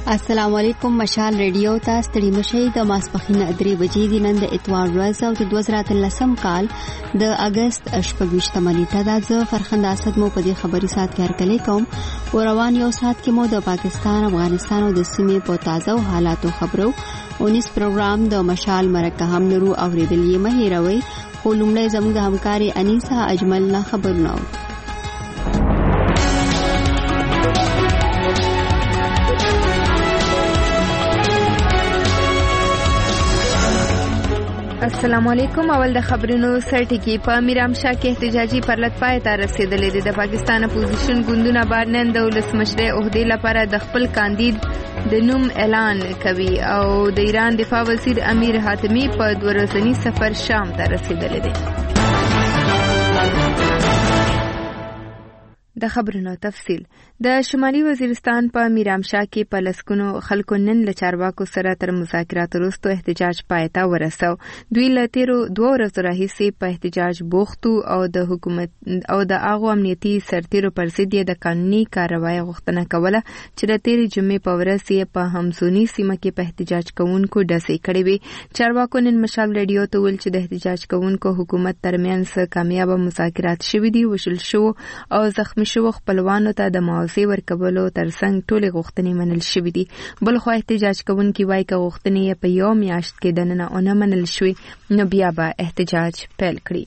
السلام علیکم. مشال ریډیو ته ستړي مشئ. د ماسپخین 3 بجې د نن د اتوار ورځ او د 2013 کال د اگست 28 نیټه ده. زه فرخنده اسد مو په دې خبري سات کې هرکلی کوم. روان یو سات کې مو د پاکستان، افغانستان او د سیمې په تازه او حالاتو خبرو 19 پروګرام د مشال مرکه هم نورو اوریدل یې مه هیروئ. خو لومړی زموږ د همکاري انیسا اجمل نه خبرونه. السلام علیکم. اول د خبرونو سرټکی. په میرامشاه کې احتجاجي پرلط پای ته رسیدلې ده. د پاکستان اپوزیشن ګوندونه بار نن د ولسمشر عہدې لپاره د خپل کاندید د نوم اعلان کوي او د ایران دفاع وزیر امیر حاتمی په 2 ورځني سفر شام ته رسیدلې ده. د خبرونو تفصیل. د شمالي وزیرستان په میرامشاه کې په لسکونو خلکو نن له چارواکو سره تر مذاکرات وروسته احتجاج پای ته ورسو. دوی له تیرو 2 ورځو راهیسې په احتجاج بوختو او د حکومت او د هغو امنیتي سرتیرو پر ضد د قانوني کاروایی غوښتنه کوله چې د تیرې جمعې په ورځ یې په همزوني سیمه کې په احتجاج کوونکو ډزې کړې وې. چارواکو نن مشال ریډیو ته ویل چې د احتجاج کوونکو حکومت ترمنځ کامیابه مذاکرات شوي دي. وشل شو او زخمی شو خپلوانو ته د معاوضې ورکولو ترڅنګ ټولې غوښتنې منل شوې دي. بل خو احتجاج کوونکي وایي که غوښتنې په یو میاشت کې دننه ونه منل شوې نو بیا به احتجاج پیل کړي.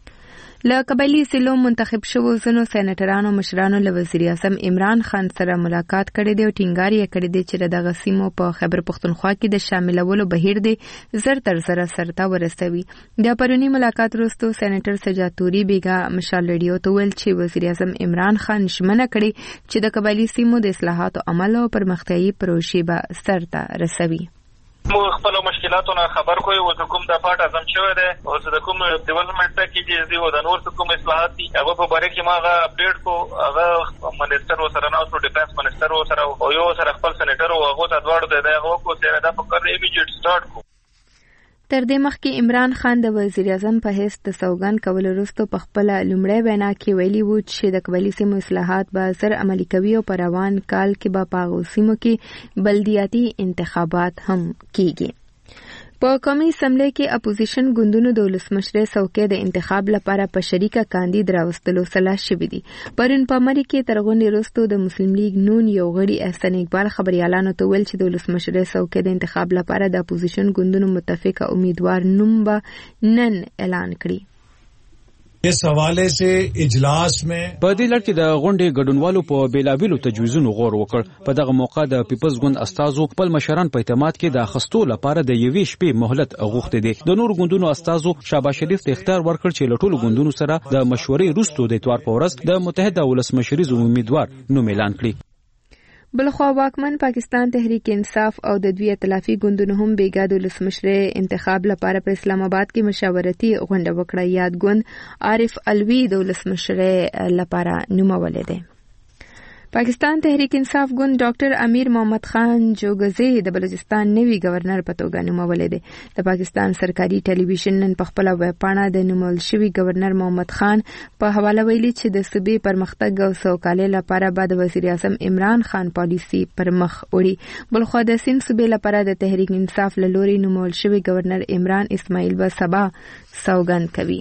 له قبایلي ضلعو منتخب شوو ځینو سینیټرانو مشرانو له وزیر اعظم عمران خان سره ملاقات کړې دی او ټینګار یې کړی دی چې دغه سیمو په خیبر پښتونخوا کې د شاملولو بهیر دی زر تر زره سرته ورسوي. د پرونی ملاقات وروسته سینیټر سجاتوري بیگا مشال ریډیو ته ویل چې وزیر اعظم عمران خان ژمنه کړې چې د قبایلي سیمو د اصلاحاتو عمل او پرمختیایي پروژې به سرته رسوي. مو خپل مشکلاتونه خبر کوی او کوم د پټ اعظم شوی دی او د کوم ډیولپمنٹ کې چې د نور کوم اصلاحات دي هغه په باره کې ماغه اپډیټ کو. هغه منیسټر سره نو ډیفنس منیسټر سره او یو سره خپل سېنیټر او هغه ته دواړو د هغه کو سره د فکر ایمیډیټ سٹارټ کو. تر دې مخکې عمران خان د وزیر اعظم په حیث د سوګند کولو وروسته په خپل لومړی وینا کې ویلي و چې د قبایلي سیمو اصلاحات به زر عملي کوي او په روان کال کې به په هغو سیمو کې بلدیاتي انتخابات هم کیږي. په قومي اسمبلی کې اپوزیشن ګوندونو د ولسمشر څوکۍ د انتخاب لپاره په شریکه کاندید راوستلو سلاح شوي دي. پرون په مری کې تر غونډې وروسته د مسلم لیگ نون یو غړي احسان اقبال خبريالانو ته ویل چې د ولسمشر څوکۍ د انتخاب لپاره د اپوزیشن ګوندونو متفقه امیدوار نوم به نن اعلان کړي. اس حواله سے اجلاس میں په دې لړ کې د غونډې ګډونوالو په بیلابیلو تجویزونو غور وکړ. په دغه موقع د پیپلز ګوند استازو خپل مشران په اعتماد کې د اخستو لپاره د یوې شپې مهلت غوښتي دي. د نور ګوندونو استازو شهباز شریف ته اختیار ورکړ چې له ټولو ګوندونو سره د مشورې وروسته د اتوار په ورځ د متحده ولسمشریز امیدوار نوم اعلان کړي. بلخوا واکمن پاکستان تحریک انصاف او د دوی ائتلافي ګوندونو هم بیګا د ولسمشر انتخاب لپاره په اسلام آباد کې مشاورتي غونډه وکړه. یاد ګوند عارف الوی د ولسمشر لپاره نومولې ده. پاکستان تحریک انصاف ګوند ډاکټر امیر محمد خان جوګزی د بلوچستان نوی گورنر په توګه نومولې ده. د پاکستان سرکاري ټلویزیون نن په خپل ویب پاڼه د نومول شوی گورنر محمد خان په حواله ویلي چې د صوبې پرمختګ او سوکالۍ لپاره به د وزیر اعظم عمران خان پالیسي پر مخ وړي. بلخو د سند صوبې لپاره د تحریک انصاف له لوري نومول شوی گورنر عمران اسماعیل به سبا سوګند کوي.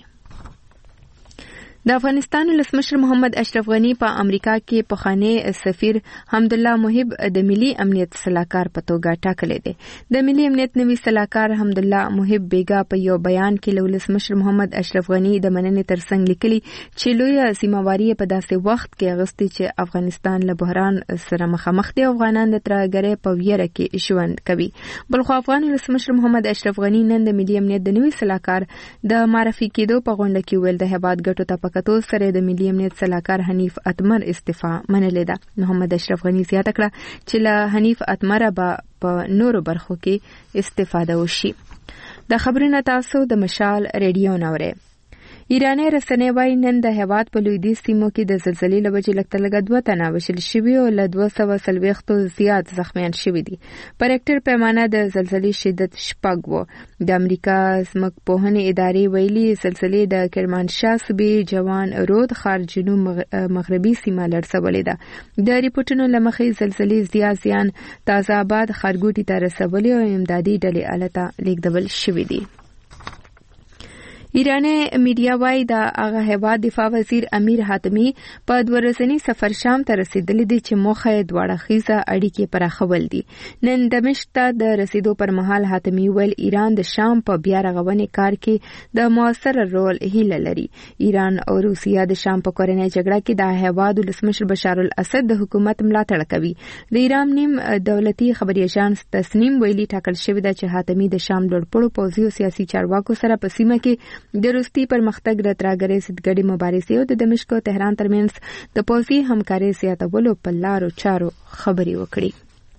د افغانستان ولسمشر محمد اشرف غنی په امریکا کې پخوانی سفیر حمدالله محب د ملي امنیت صلاحکار په توګه ټاکلی دی. د ملي امنیت نوي صلاحکار حمدالله محب بیگا په یو بیان کې له ولسمشر محمد اشرف غنی د مننې ترڅنګ لیکلي چې لویه سیمواري په داسې وخت کې اغوستي چې افغانستان له بحران سره مخامخ دی او افغانان د ترهګرۍ په ویره کې ژوند کوي. بلخو افغان ولسمشر محمد اشرف غنی نن د ملي امنیت د نوي صلاحکار د معرفي کېدو په غونډه کې ویل د هیواد ګټو ته کتو سره د ملي امنیت صلاحکار حنیف اتمر استعفا منلې ده. محمد اشرف غنی زیاته کړه چې له حنیف اتمر به په نورو برخو کې استفاده وشي. د خبرونو تاسو د مشال ریډیو نورې. ایرانی رسنۍ وايي نن د هیواد په لویدیځ سیمو کې د زلزلې له وجې لږ تر لږه 2 تنه وژل شوي او له 240 زیات زخمیان شوي دي. په ریکټر پیمانه د زلزلې شدت 6 و. د امریکا ځمکپوهنې ادارې ویلي زلزلې د کرمانشاه صوبې جوان رود ښار جنوب مغربي سیمه لړزولې ده. د ریپورتونو له مخې زلزلې زیات زیان تازه آباد ښارګوټي ته رسولي او امدادي ډلې الته لیږدول شوي دي. ایرانی میډیا وايي د هغه هیواد دفاع وزیر امیر حاتمی په 2 ورځني سفر شام ته رسیدلی دی چې موخه یې دواړه خیزه اړیکې پراخول دي. نن دمشق ته د رسیدو پر مهال حاتمی ویل ایران د شام په بیا رغونې کار کې د موثر رول هیله لري. ایران او روسیا د شام په کورنۍ جګړه کې د هیواد ولسمشر بشار الاسد د حکومت ملاتړ کوي. د ایران نیم دولتي خبري اژانس تسنیم ویلي ټاکل شوی دی چې حاتمی د شام لوړپوړو پوځي او سیاسي چارواکو سره په سیمه کې د روسي پرمختګ د ترګرې سدګړې مبارزې او د دمشق او تهران ترمنځ د پوځي همکارۍ زیاتولو په لارو چارو خبرې وکړي.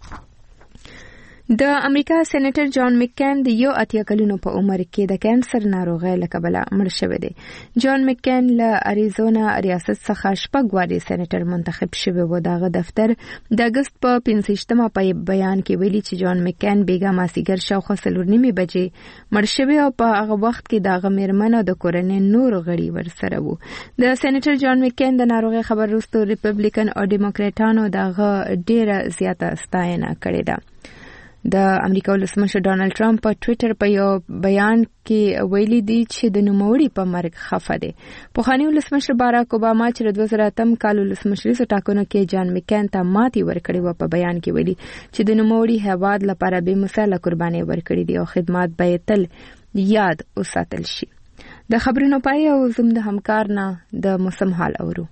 د امریکا سېنیټر جان مکین د 80 کلونو په عمر کې د کانسر ناروغۍ له کبله مړ شوی دی. جان مکین له اریزونا ریاست څخه 6 واري سېنیټر منتخب شوی و. دغه دفتر د اگست په 15مه په بیان کې ویلي چې جان مکین بیګا ماسیګر شاوخوا 4:30 بجې مړ شوی او په هغه وخت کې دغه میرمن او د کورنۍ نور غړي ورسره وو. د سېنیټر جان مکین د ناروغۍ خبر وروسته ریپبلیکن او ډیموکراټانو دغه ډیره زیاته ستاینه کړې ده. د امریکا ولسمشر ډانلډ ټرمپ په ټوئیټر په یو بیان کې ویلي دی چې د نوموړي په مرګ خفه دی. پخوانی ولسمشر باراک اوباما چې د 2008 کال ولسمشریزو ټاکنو کې جان مکین ته ماتې ورکړې و په بیان کې ویلي چې د نوموړي هیواد لپاره بې مثاله قرباني ورکړې دي او خدمات به تل یاد وساتل شي. د خبرونو پای او زم د همکار نه د موسم حال اورو.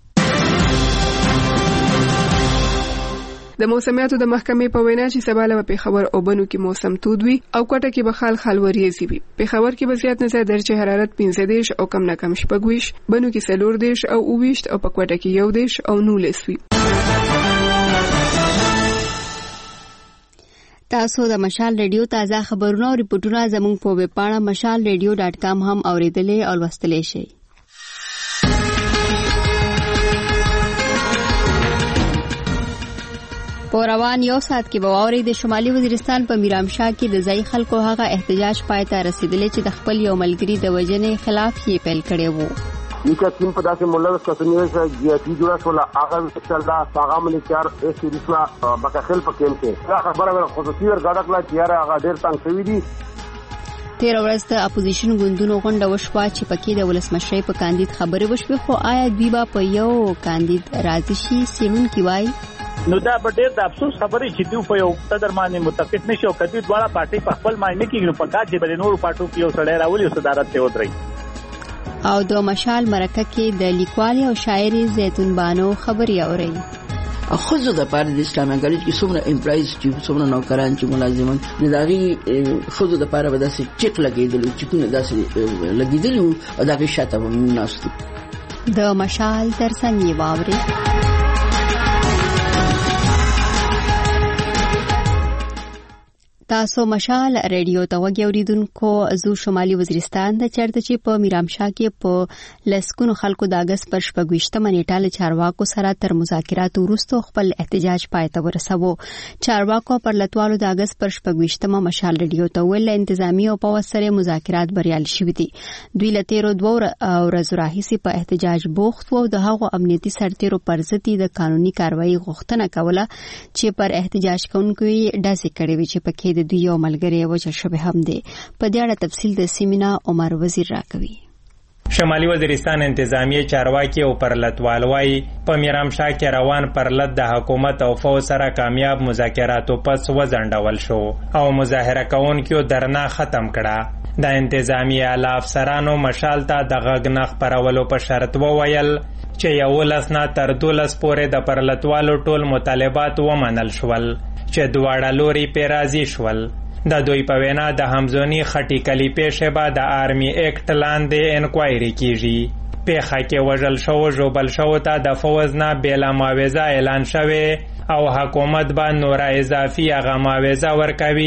د موسمیاتو د محکمې په وینا چې سبا له پیښور او بنو کې موسم تود وي او کوټه کې به خال وریځي وي. پیښور کې به زیات نه زیات درجه حرارت 15 او کم نه کم 16، بنو کې 14 او 20 او په کوټه کې 11 او 19 وي. تاسو د مشال ریډیو تازه خبرونه او ریپورتونه زموږ په ویب پاڼه mashalradio.com هم اوریدلې او لوستلې شئ. په روان یو ساعت کې به واوري د شمالي وزیرستان په میرامشاه کې د ځای خلکو هغه احتجاج پای ته رسیدلی چې د خپل یو ملګری د وژنې خلاف یې پیل کړی وو. نیکه تیم په داسې مولوس کسنیوي چې جیاتی جوړه شو هغه انشاءالله هغه ملکار ایسي رسوا بکخل په کې کې خبره خصوصي ورګاډه کلا چې هغه ډېر څنګه شوی دي. تیر ورځ د اپوزیشن ګوندونو غونډه وشوه چې پکې د ولسمشر په کاندید خبرې وشوه، خو آیا دوی به په یو کاندید راضي شي سیمونکي وایي؟ نو دا به ډېر د افسوس خبرې چې دوی په یو صدر باندې متفق نشي او کدي دواړه پارټي په خپل معنی کې نو په کار چې بل نور پارټو کې یو سړی راولي او صدارت ته ودرېږي. او د مشال مرکه کې د لیکوال او شاعر زیتون بانو خبري اوري. خود د پاره د اسلامي کالج کې څومره امپلایز چې څومره نوکران چې ملازمان د داغي خود د پاره به داسې چیک لګیدل چې کومه داسې لګیدل او داغي شاته هم ناستو. د مشال ترڅنګ واوري. تاسو مشال ریډیو ته وګورئ اوریدونکو. زو شمالي وزیرستان د چرته چې په میرامشاه کې په لسکونو خلکو د اگست پر 28 نیټه له چارواکو سره تر مذاکرات وروسته خپل احتجاج پای ته ورسوه. چارواکو پر لټوالو د اگست پر 28 مشال ریډیو ته ویل انتظامی او په سره مذاکرات بریالي شوي دي. دوی له 13 ورځې راهیسې په احتجاج بوخت وو. د هغو امنیتي سرتیرو پر ضد د قانوني کاروایی غوښتنه کوله چې پر احتجاج کوونکو ډزې کړې وي چې پکې د دوی یو ملګری وجل شوی هم دی. په دې اړه تفصیل د سیمینا عمر وزیر راکوي. شمالي وزیرستان انتظامیه چارواکي او پرلتوال وايي په میرامشاه کې روان پرلت د حکومت او فوج سره کامیاب مذاکراتو پس وځنډول شو او مظاهره کوونکو درنا ختم کړه. د انتظامیه اعلی افسرانو مشال ته د غږ نه خپرولو په شرط وویل چې 11 تر 12 پورې د پرلتوالو ټول مطالبات ومنل شول چې دواړه لوري په راضي شول. د دوی په وینا د همزونی خټی کلی پیښه به د آرمی اکټ لاندې انکوایری کیږي. پیښه کې وژل شو جوبل شو ته د فوز نه بلا معاوضه اعلان شوه او حکومت به نور اضافي هغه معاوضه ورکوي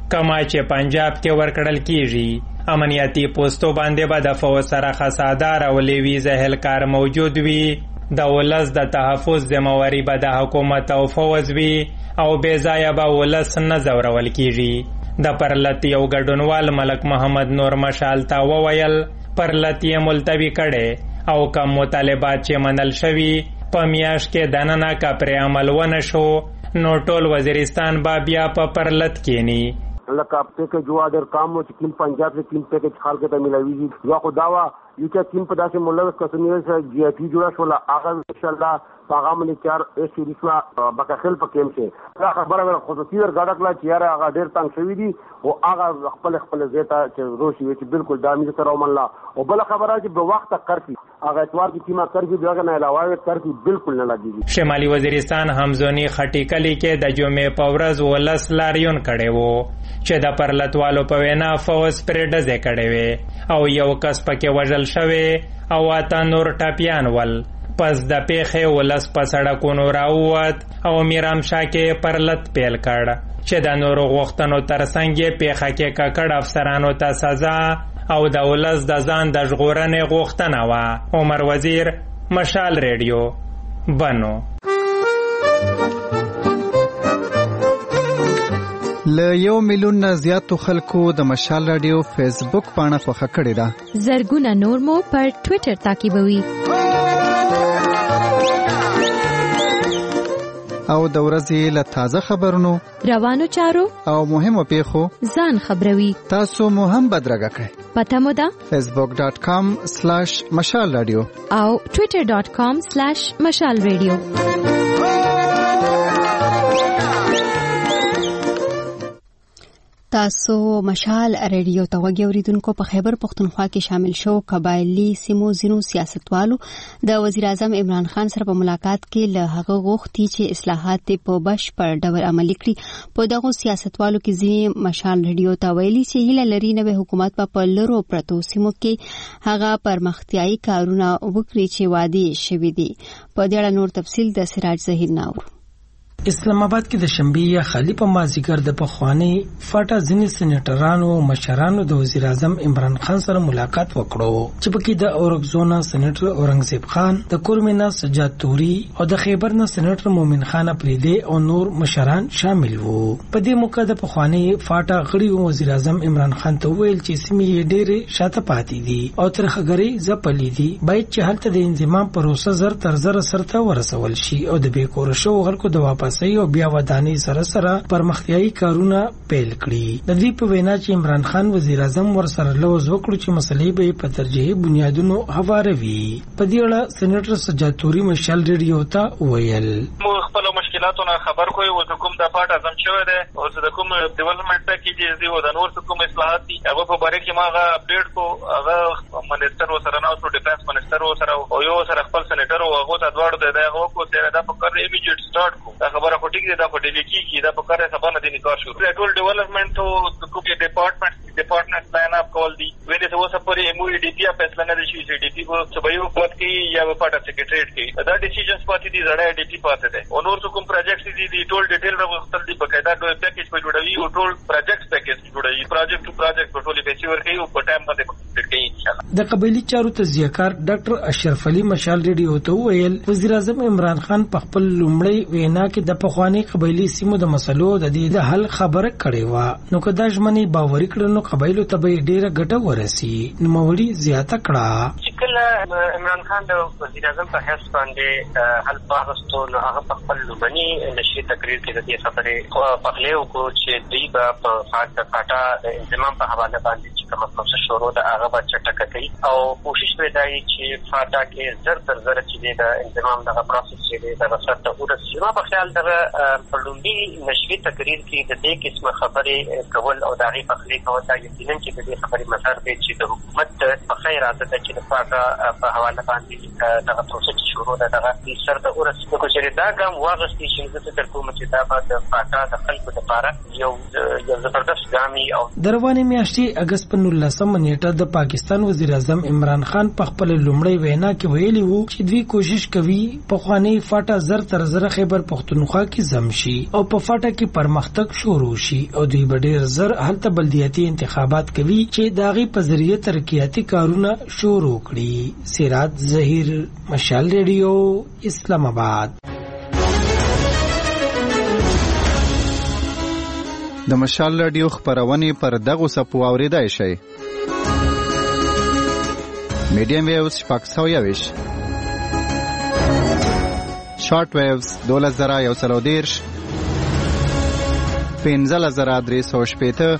کما چې پنجاب کې ورکړل کیږي. امنیتي پوسټو باندې به د فوج سره خاصادار او لیویز اهلکار موجود وي. د ولس د تحفظ ذمہواری به د حکومت او فوج وي او بې ځایه به ولس نه ځورول کیږي. د پرلت یو ګډونوال ملک محمد نور مشال ته وویل پرلت یې ملتوي کړي او کم مطالبات چې منل شوي په میاشت کې دننه کا پر عمل ونه شو نو ټول وزیرستان با بیا په پرلت کېنی. لکه پیکج جو ادر کام چې کین پنجاب سے کین پیکج خلک ته ملوي یا خداوا یو چې کین په داسې ملوث کسنیو سره جی پی جوړه شو لا هغه ان شاء الله پیغام لیکار اس سیریسوا بکخل پکیم چې دا خبره خصوصي ورګړکلا چې هغه ډیر تنگ شوی دی او هغه خپل زیتا چې روشي چې بالکل دامي سره ومنلا او بل خبره چې په وخت کرفي هغه اتوار کې کیما کرفي دغه نه علاوه کرفي بالکل نه لګیږي. شمالي وزیرستان همزونی خټی کلی کې د جمعې په ورځ ولس لاریون کړي وو چې د پرلتوالو په وینا فوز پرې ډزې کړي وي او یو کس پکې وژل شوی او اته نور ټاپیان ول. پس د پیښې ولس په سړکونو راووت او میرامشاه کې پرلت پیل کړ چې د نورو غوښتنو ترڅنګ یې پیښه کې ککړ افسرانو ته سزا او د ولس د ځان د ژغورنې غوښتنه وه. عمر وزیر، مشال ریډیو، بنو. له 1 میلیون نه زیاتو خلکو د مشال رادیو فیسبوک پاڼه خوښه کړې ده. زرګونه نور مو پر ټوئیټر تعقیبوي. او د ورځې له تازه خبرونو، روانو چارو او مهمو پیښو ځان خبروي. تاسو مو هم بدرګه کړئ. پته مو ده facebook.com/مشال رادیو او twitter.com/مشال رادیو. تاسو مشال ریډیو ته وګورئ. په خیبر پختونخوا کې شامل شو قبایلی سیمو زینو سیاستوالو د وزیر اعظم عمران خان سره په ملاقات کې له هغه غوښتي چې اصلاحات په بشپړ ډول عملي کړي. په دغه سیاستوالو کې ځینې مشال ریډیو ته ویلي چې هیله لري نوې حکومت په لرو پرتو سیمو کې هغه پرمختیايي کارونه وکړي چې وعده شوي دي. په دې اړه نور تفصیل د سراج ظهیر ناور. اسلام آباد کې د شنبې یا خالی په مازیګر د پخوانی فاټا ځینې سېنیټرانو او مشرانو د وزیر اعظم عمران خان سره ملاقات وکړو چې پکې د اورګزونا سېنیټر اورنګزیب خان، د کورمینا سجاد توري او د خیبر نه سېنیټر مومن خان اپریدي او نور مشران شامل وو. په دې موقع د پخوانی فاټا غړي وزیر اعظم عمران خان ته ویل چې سیمې ډېرې شاته پاتې دي او ترخګری ځپلې دي، باید چې هلته د انضمام پروسه زر تر زر سرته ورسول شي او د بیکور شو خلکو د واپس او بیا ودانی سره پرمختیايي کارونه پیل کړي. د دې په وینا چې عمران خان وزیر اعظم ورسره لوز وکړو چې مسلې به په ترجیحي بنیادونو هواروي. په دې اړه سېنیټر سجاد توري مشال ریډیو ته ویل خپل مشکلاتونه خبر کوي او کوم د پټ اعظم شوی دی او د کوم ډیولپمنٹ کې دی او د نور کوم اصلاحات دي هغه په باره کې ماغه اپډیټ کو هغه منیسټر سره نو ډیفنس منیسټر سره او یو سره خپل سېنیټر او هغه ته دواړو دی هغه کو سره دا په کار ایمیډیټ سٹارټ کو دا خبره خو ټیک دی دا په ډیلی کې دا په کار سبا نه دی نکاح شروع ټول ډیولپمنٹ او کوم ډپارټمنټ لاین اپ کول دی ویني څه وسه پرې مو ډی پی فیصله نه شي چې ډی پی کو سبایو پات کې یا په پټه سیکریټریټ کې دا ډیسیژنز پاتې دي زړه ډی پی پاتې ده او نور کوم پروجیکټ دي ټول ډیټیل راغستل دي بقاعده ډول پیکیج په جوړوي او ټول پروجیکټ پیکیج جوړوي پروجیکټ ټو پروجیکټ په ټولي پیسې ورکوي او په ټایم باندې کمپلیټ کوي ان شاء الله. د قبایلی چارو تزیهکار ډاکټر اشرف علي مشال ریډیو ته ویل وزیر اعظم عمران خان په خپل لومړی وینا کې د پخوانی قبایلی سیمو د مسلو د دې د حل خبره کړې و نو کدا ژمنې باوري کړنو قبایلو ته به ډیره ګټه ورسي نو موري زیاته کړه. کله عمران خان د وزیر اعظم په حیث باندې حل باغستو نو هغه په خپل لومړني نشي تقریر کې د دې خبرې په خلیو کو چې دوی په فاټا د انضمام په حواله باندې چې کوم پروسه شروع ده هغه به چټکه کوي او کوشش وکړي چې فاټا کې زر تر زر چې د انضمام دغه پروسس چې د رسټ ورسېږي. نو په خیال دغه په لومړي نشي تقریر کې د دې قسمه خبرې کول او دغه په خلی کول دا یقینا چې د دې خبرې مسار دی چې د حکومت په خیر راځي چې د فاټا دا په حواله باندې دغه پروسه چې شروع ده دغه سر د ورسېدو کو چې دا ګام واغستې چې زه تر کومه چې دا د فاټا د خلکو لپاره یو زبردست ګامي او دروانې میاشتې اگست په 19 نیټه د پاکستان وزیر اعظم عمران خان په خپل لومړی وینا کې ویلي وو چې دوی کوشش کوي په خواني فاټا زر تر زر خیبر پختونخوا کې زم شي او په فاټا کې پرمختګ شروع شي او دوی ډېر زر هلته بلدیاتي انتخابات کوي چې داغي په ذریعہ ترقیاتي کارونه شروع کړي. سراج ظهیر، مشال ریډیو، اسلام آباد. د مشال ریډیو خبرونه پر دغه سپو اوریدای شي. میډیم ویوز 520، شارټ ویوز 2130، 15350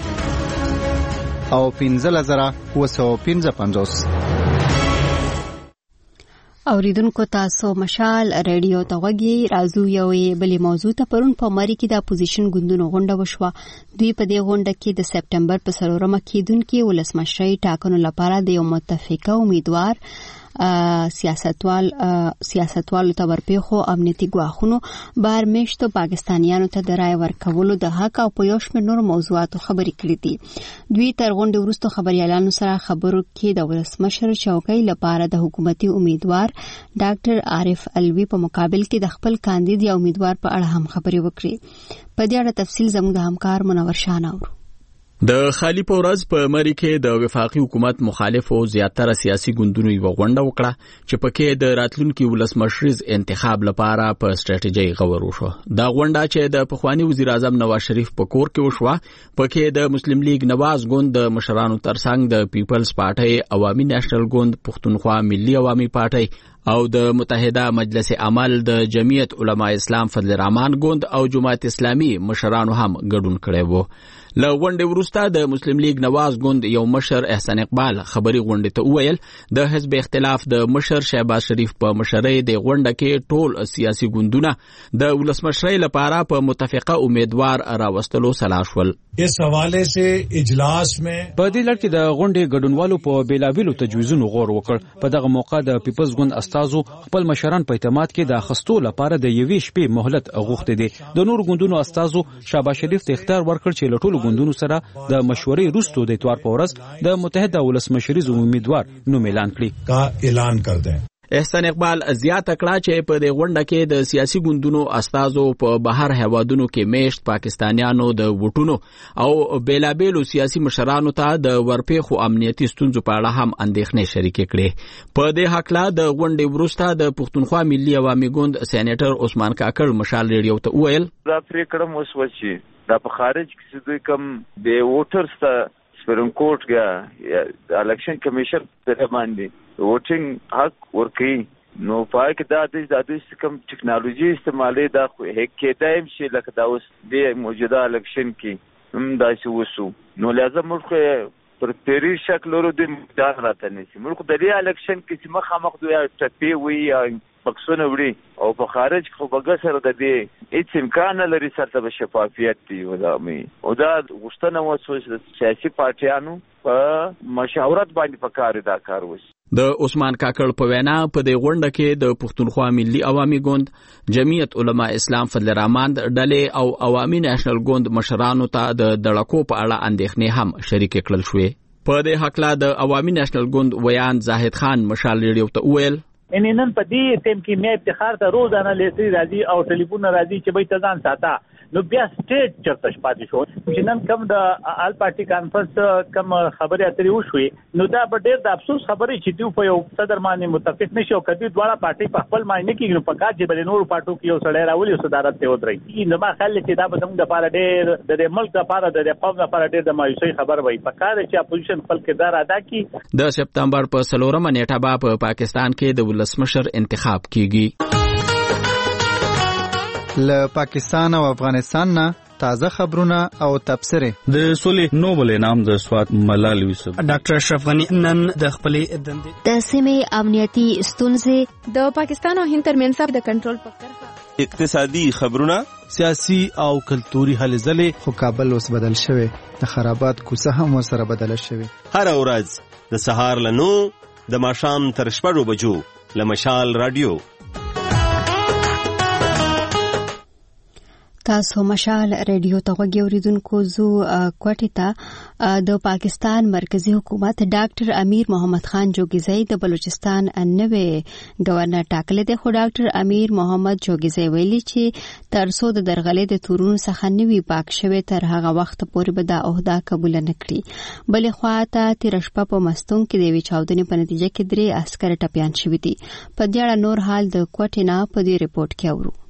او 15955. اوریدونکو تاسو مشال ریډیو ته وګورئ. راځو یو بلې موضوع ته. پرون په مری کې د اپوزیشن ګوندونو غونډه وشوه. دوی په دې غونډه کې د سپټمبر په 4مه کېدونکو ولسمشرۍ ټاکنو لپاره د یو متفقه امیدوار سیاستوالو ته ورپېښو امنیتي ګواښونو بار میشتو پاکستانیانو ته د رای ورکولو د حق او په یو شمېر نور موضوعاتو خبرې کړې دي. دوی تر غونډې وروسته خبريالانو سره خبرو کې د ولسمشر چوکۍ لپاره د حکومتي امیدوار ډاکټر عارف الوی په مقابل کې د خپل کاندید یا امیدوار په اړه هم خبرې وکړې. په دې اړه تفصیل زموږ د همکار منور شاه اورو. د خالی په ورځ په مری کې د وفاقي حکومت مخالف او زیاتره سیاسي ګوندونو یو غونډه وکړه چې پکې د راتلونکي ولسمشریز انتخاب لپاره په سټریټیجي غور وشو. دا غونډه چې د پخوانی وزیر اعظم نواز شریف په کور کې وشوه، پکې د مسلم لیگ نواز ګوند د مشرانو ترڅنګ د پیپلز پارټي، عوامي نېشنل ګوند، پښتونخوا ملي عوامي پارټي او د متحده مجلس عمل د جمعیت علماء اسلام فضل الرحمن ګوند او جماعت اسلامي مشرانو هم ګډون کړی وو. له غونډې وروسته د مسلم لیگ نواز ګوند یو مشر احسان اقبال خبري غونډې ته وویل د حزب اختلاف د مشر شهباز شریف په مشرۍ د غونډه کې ټول سیاسي ګوندونه د ولسمشرۍ لپاره په متفقه امیدوار راوستلو سلا شول. اس حواله سے اجلاس میں په دې لړ کې د غونډې ګډونوالو په بیلابیلو تجویزونو غور وکړ. په دغه موقع د پیپلز ګوند استازو خپل مشران په اعتماد کې د اخستو لپاره د یوې شپې مهلت غوښتي دي. د نور ګوندونو استازو شهباز شریف ته اختیار ورکړ چې له ټولو ګوندونو سره د مشورې وروسته د اتوار په ورځ د متحده ولسمشریز امیدوار نوم اعلان کړي. احسان اقبال زیاته کړه چې په دې غونډه کې د سیاسي ګوندونو استازو په بهر هوادونو کې میشت پاکستانیانو د وټونو او بیلابیلو سیاسي مشرانو ته د ورپېښو امنیتي ستونزو په اړه هم اندېښنې شریکې کړې. په دې حقله د غونډې وروسته د پښتونخوا ملي عوامي ګوند سېنیټر عثمان کاکړ مشال ریډیو ته وویل دا پریکړه مو وشي دا په خارج کې دوی کوم د ووټرز ته سپریم کورټ یا الیکشن کمیشن ته باندې ووټینګ حق ورکړي نو پای کې دا د کوم ټیکنالوژي استعمالي دا هک کېدایم شي لکه دا اوس د موجوده الیکشن کې هم دا شی وسو نو لازم موږ پر پیری شکل ورو د مقدار راته نشي موږ د دې الیکشن کې چې مخامخ دوی ټپی وي پکسونه وړي او په خارج خو بغسر د دې هیڅ امکان لري سره به شفافیت دی او دا غوښتنه مو سیاسي پارټیانو په مشاورت باندې پکاره دا کار وشي. د عثمان کاکړ په وینا په دې غونډه کې د پښتونخوا ملي عوامي ګوند، جمعیت علماء اسلام فضل الرحمن ډلې او عوامي نېشنل ګوند مشرانو ته د دړکو په اړه اندېښنې هم شریکې کړل شوې. په دې حقله د عوامي نېشنل ګوند ویان زاهد خان مشال ریډیو ته وویل نن په دې ټیم کې مې افتخار ته روزانه لیسي راځي او ټلیفون راځي چې به ته ځان ساته نو بیا سټیټ چرته شپاتې شو چې نن کوم د آل پارټي کانفرنس کوم خبرې اترې وشوي نو دا به ډېر د افسوس خبرې چې دوی په یو صدر باندې متفق نشي او کدي دواړه پارټي په خپل معنی کې نو پکار چې بل نور پارټو کې یو سړی راولي صدارت ته ودرېږي نو ما خیال چې دا به زموږ د لپاره ډېر د ملک لپاره د قوم لپاره ډېر د مایوسۍ خبر وي پکار چې اپوزیشن خپل کردار ادا کړي. د سپتمبر په 4مه نیټه په پاکستان کې د ولسمشر انتخاب کیږي. له پاکستان او افغانستان نه تازه خبرونه او تبصره. د سولې نوبل انعام د سواد ملال یوسف ډاکټر اشرف غنی نن د خپلې دندې د سیمې امنیتي ستونزې د پاکستان او هند ترمنځ د کنټرول په کرښه اقتصادي خبرونه سیاسي او کلتوري هلې ځلې خو کابل اوس بدل شوی د خرابات کوڅه هم سره بدل شوی. هر ورځ د سهار له 9 د ماښام تر 6 بجو له مشال رادیو. تاسو مشال رادیو ته غوږی اوریدونکو زو کوټی ته د پاکستان مرکزی حکومت ډاکټر امیر محمد خان جوګیزئی د بلوچستان نوې گورنر ټاکل دي. خو ډاکټر امیر محمد جوګیزئی ویلي چې ترڅو د درغلې د تورونو څخه نوي پاک شوی تر هغه وخت پورې به دا عہده قبول نه کړي. بلې خواته تیر شپه په مستون کې د وی چاودنې په نتیجه کې 3 عسكر ټپيان شوي دي. په دې اړه نور حال د کوټی نه په دې ریپورت کې اورو.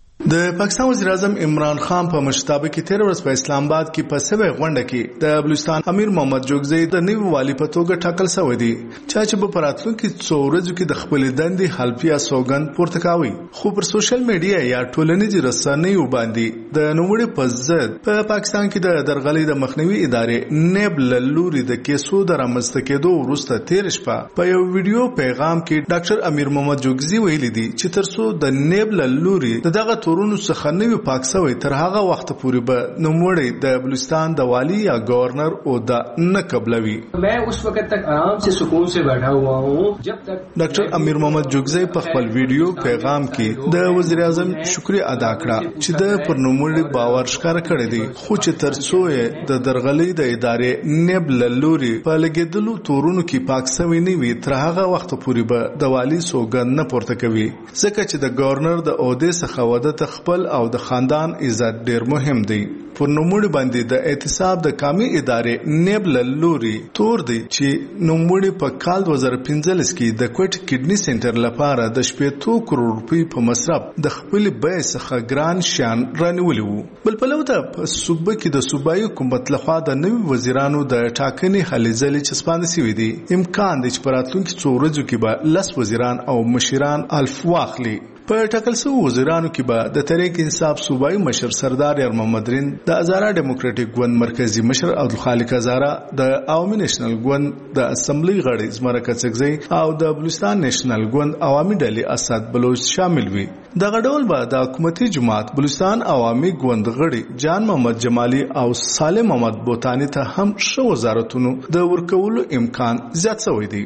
د پاکستان وزیر اعظم عمران خان په مشتبه کې 13 ورځ په اسلام آباد کې په سوي غونډه کې د بلوچستان امیر محمد جوګزئی د نیو والی په توګه ټاکل شوی دی چې په پراتلون کې 100 ورځو کې د خپل دندې حلفي سوګند پورته کوي. خو پر سوشل میډیا یا ټولنیزو رسنیو باندې د نوموړي په ضد په پاکستان کې د درغلۍ د مخنیوي ادارې نیب لوري د کیسو د رامنځته کېدو وروسته 13 شپه په یو ویډیو پیغام کې ډاکټر امیر محمد جوګزئی ویلي دی چې ترڅو د نیب لوري دغه تورونو څخه نوی پاک شوی تر هغه وخت پورې به نوموړی د بلوچستان د والی یا گورنر او د نه قبلوي. मैं उस वक्त तक आराम से सुकून से बैठा हुआ हूं जब तक ډاکټر امیر محمد جوګزئی په خپل ویډیو پیغام کې د وزیر اعظم شکریا ادا کړه چې د پر نوموړي باور ښکار کړی دی. خو چې ترڅو د درغلۍ د ادارې نیب لوري په لګیدلو تورونو کې پاک شوی نه وي تر هغه وخت پورې به د والی سوګند نه پورته کوي ځکه چې د گورنر د عہدې څخه وده خپل او د خاندان عزت ډیر مهم دی. پر نوموړي باندې د احتساب د کامي ادارې نیب لوري تور دی چې نوموړي په کال 2015 کې د کوټ کډنی سنټر لپاره د 2 کروڑ روپۍ په مصرف د خپل بیه څخه ګران شان رانیولي وو. بل په لور په صوبه کې د صوبایي حکومت لخوا د نوي وزیرانو د ټاکنې هلې ځلې چسپاند شوې دي. امکان دی چې په راتلونکي 2 ورځو کې به 10 وزیران او مشران الف واخلي. په ټاکل شوو وزیرانو کې به د تحریک انصاف صوبایي مشر سردار یار محمد رین، د هزاره ډیموکراټیک ګوند مرکزی مشر عبدالخالق هزاره، د عوامي نېشنل ګوند د اسمبلی غړی زمره کڅکزی او د بلوچستان نېشنل ګوند عوامي ډلې اسد بلوچ شامل وي. دغه ډول به د حکومتي جماعت بلوچستان عوامي ګوند غړي جان محمد جمالي او صالح محمد بوتانی ته هم شو وزارتونو د ورکولو امکان زیات شوی دی.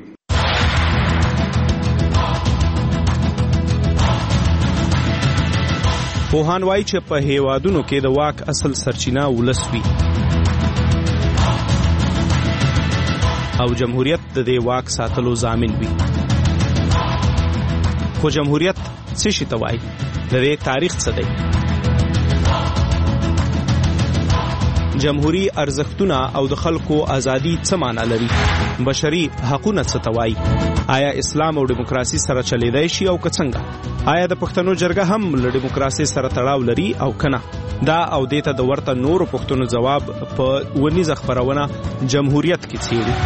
پوهان وایي چې په هیوادونو کې د واک اصل سرچینه ولس وي او جمهوریت د دې واک ساتلو ضامن وي. خو جمهوریت څه شي ته وایي؟ د دې تاریخ څه دی؟ جمهوری ارزښتونه او د خلکو ازادي څه معنی لري؟ بشري حقوقونه څه ته وایي؟ آیا اسلام او دیموکراسي سره چلیدای شي او که څنګه؟ آیا د پښتنو جرګه هم له دیموکراسي سره تړاو لري او کنه؟ دا او دیته د ورته نورو پښتنو جواب په ونیزه خبرونه جمهوریت کې څیړي.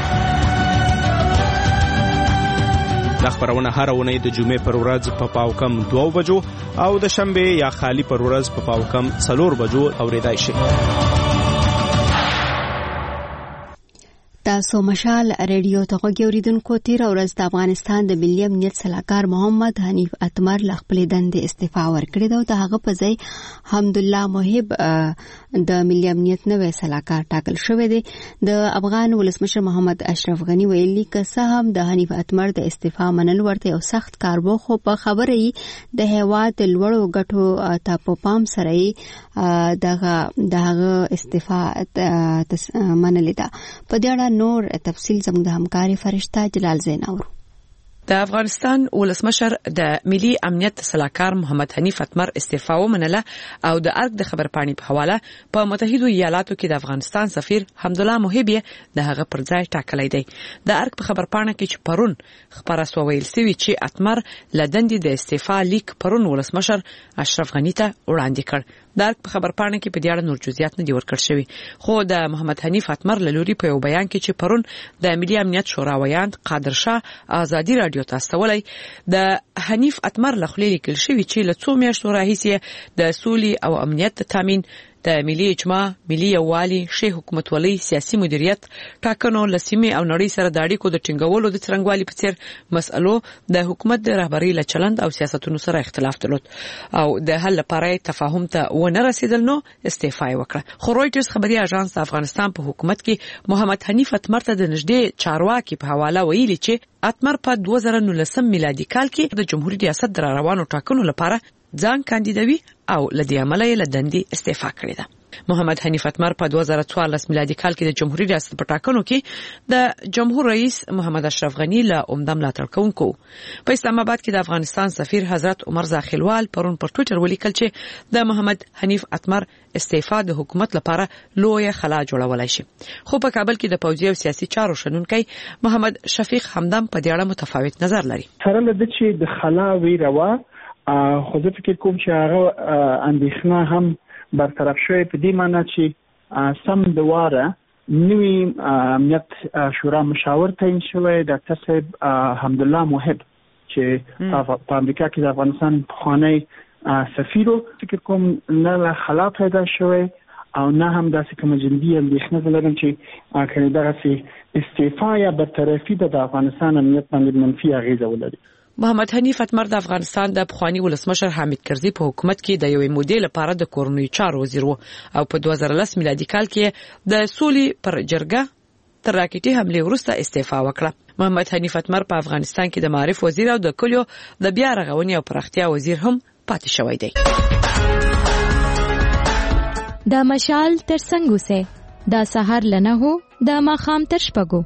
دا خبرونه هر ونې د جمعې پر ورځ په پاوکم 2 بجو او د شنبه یا خالی پر ورځ په پاوکم 4 بجو اوریدای شي. تاسو مشال ریډیو ته غوږی اوریدونکو، تیر ورځ د افغانستان د ملي امنیت سلاکار محمد حنیف اتمر له خپل دندې استعفا ورکړې ده او د هغه په ځای حمدالله محب د ملي امنیت نوې سلاکار ټاکل شوی دی. د افغان ولسمشر محمد اشرف غنی ویلي که څه هم د حنیف اتمر د استعفا منل ورته یو سخت کار وو، خو په خبره یې د هیواد د لوړو ګټو ته په پام سره یې دغه استعفا منلې ده. په دې اړه نور تفصیل زموږ د همکاري فرشته جلال زیناور. د افغانستان ولسمشر د ملي امنیت سلاکار محمد حنیف اتمر استعفا ومنله او د ارګ د خبرپاڼې په حواله په متحده ایالاتو کې د افغانستان سفیر حمدالله محب د هغه پر ځای ټاکلی دی. د ارګ په خبرپاڼه کې چې پرون خبره سو ویل سوي چې اتمر لدندې د استعفا لیک پرون ولسمشر اشرف غنی ته وړاندې کړ. د ارګ په خبرپاڼه کې په دې اړه نور جزئیات نه دي ورکړل شوي، خو د محمد حنیف اتمر لوري په یو بیان کې چې پرون د ملي امنیت شورا ویاند قادر شاه آزادي رادیو تاسولای د حنیف اتمر لخوا لیکل شوی چې له 2 میاشتو راهیسې د سولې او امنیت تامین د ملي اجماع، ملي یووالي، شی حکومتولۍ، سیاسي مدیریت، ټاکنو، لسیمې او نړۍ سره د اړیکو د ټینګولو د څرنګوالي په څیر مسألو د حکومت د رهبرۍ له چلند او سیاستونو سره اختلاف درلود او د حل لپاره تفاهم ته ونه رسیدل، نو استعفا وکړه. خو رويټرز خبري اژانس د افغانستان په حکومت کې محمد حنیف اتمر ته د نږدې چارواکي په حواله ویلي چې اتمر په 2019 میلادي کال کې د جمهوریت ریاست در روانو ټاکنو لپاره ځان کاندیدوي او لدې عمله یې له دندې استعفا کړې ده. محمد حنیف اتمر په 2014 میلادي کال کې د جمهوریت ریاست په ټاکنو کې د جمهور رئیس محمد اشرف غنی له عمده ملاتړ کوونکو. په اسلام آباد کې د افغانستان سفیر حضرت عمر زاخیلوال پرون پر ټوئیټر ولیکل چې د محمد حنیف اتمر استعفا د حکومت لپاره لویه خلا جوړولای شي. خو په کابل کې د پوځي او سیاسي چارو شنونکي محمد شفیق حمدان په دې اړه متفاوت نظر لري. سره لدې چې د خلا ویروا خو زه فکر کوم چې هغه اندېښنه هم برطرف شوی په دې معنی چې سم د واره نوی امنیت شورا مشاور تعیین شوی ډاکټر صاحب حمدالله محب چې په امریکا کې د افغانستان پخوانی سفیر، فکر کوم نه خلا پیدا شوی او نه هم داسې کوم جدي اندېښنه لرم چې کله دغه استعفا یا برطرفي د افغانستان امنیت باندې منفي اغیزه ولري. محمد حنیف اتمر د افغانستان د پخوانی ولسمشر حامد کرزي په حکومت کې د یوې مودې لپاره د کورنۍ چارو وزیر و او په 2010 میلادي کال کې د سولې پر جرګه تر راکټي حمله وروسته استعفا وکړه. محمد حنیف اتمر په افغانستان کې د معارف وزیر او د کلیو د بیا رغونې او پراختیا وزیر هم پاتې شوی دی. د مشال تر څنګ اوسه د سحر لنه هو د ماخام تر شپږو.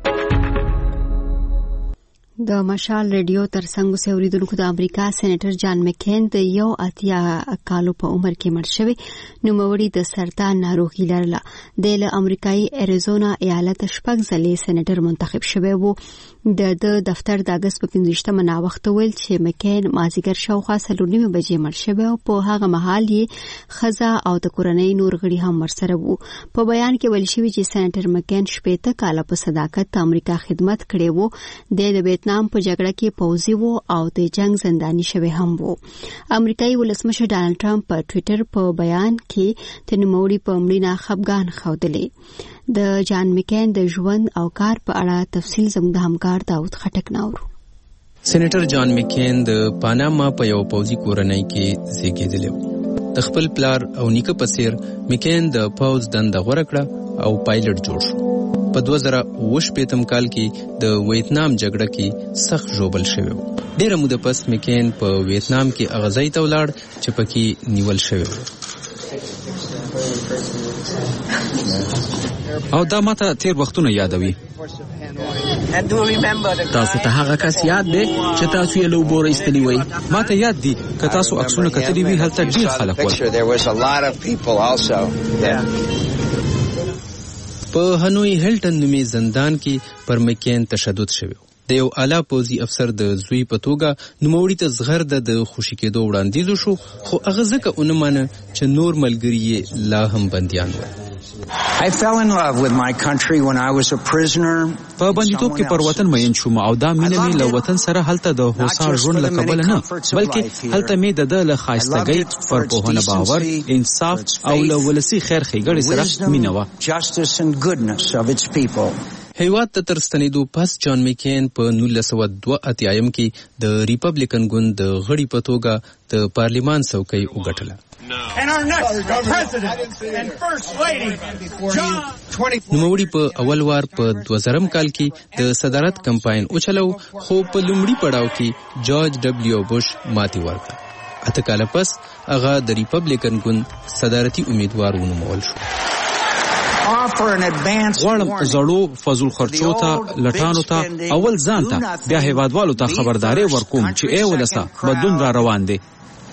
د مشال ریډیو ترڅنګ اوریدونکو د امریکا سېنیټر جان مکین د 81 کالو په عمر کې مړ شوی. نوموړي د سرطان ناروغي لرله. د امریکایي اریزونا ایالت شپږ ځلې سېنیټر منتخب شوی وو. د دفتر د اگست په 15 وخت ویل چې مکین مازیګر شاوخوا 9:30 بجې مړ شوی او په هغه مهال یې خزا او د کورنۍ نور غړي هم ورسره وو. په بیان کې ویل شوی چې سېنیټر مکین 18 کاله په صداقت امریکا خدمت کړې وو. د ویتنام په جګړه کې پوځي وو او د جنگ زنداني شوی هم وو. امریکایي ولسمشر ډانلډ ټرمپ په ټوئیټر په بیان کې د نوموړي په مړینه خفګان ښودلی. د جان مکین د ژوند او کار په اړه تفصیل زموږ د همکار داود خټک ناورو. سېنیټر جان مکین د پاناما په یو پوځي کورنۍ کې زیږیدلی. د خپل پلار او نیکه په څیر مکین د پوځ دنده غوره کړه او پایلټ جوړ شو. په 2018 کال کې د ویتنام جګړه کې سخت ژوبل شوی و. ډیره موده پس مکین په ویتنام کې اغزای ته ولاړ چې پکې نیول شوی و. او دا ماته تیر وختونه یادوي. تاسو ته هغه کس یاد دی چې تاسو یې له اوبو راایستلی وئ؟ ماته یاد دي که تاسو عکسونه کتلي وي هلته ډیر خلک ول. په هنوي هلټن نومي زندان کې پر مکین تشدد شوی. د یو اعلی پوځي افسر د زوی په توګه نوموړي ته زغر د خوشی کېدو وړاندیز شو، خو هغه ځکه ونه مانه چې نور ملګري یې لا هم بندیان ول. I fell in love with my country when I was a prisoner. په بندیتوب کې پر وطن مین شوم او دا مینه مې له وطن سره هلته د هوسا ژوند له کبله نه، بلکې هلته مې د له ښایستګۍ پر پوهنه باور، انصاف او له ولسي خیر ښېګڼې سره مینه وه. Justice and goodness of its people. هیواد ته تر ستنېدو پس جان مکین په 1982 کې د ریپبلیکن ګوند د غړي په توګه د پارلیمان څوکۍ وګټله. نوموړي په اول وار په 2000 کال کې د صدارت کمپاین وچلو، خو په لومړي پړاو کې جورج ډبلیو بوش ماتې ورکړه. 8 کاله پس هغه د ریپبلیکن ګوند صدارتي امیدوار ونومول شو. غواړم زړو فضول خرچو ته، لټانو ته، اول ځان ته، بیا هیوادوالو ته خبرداري ورکوم چې ای ولسه بدلون را روان دی.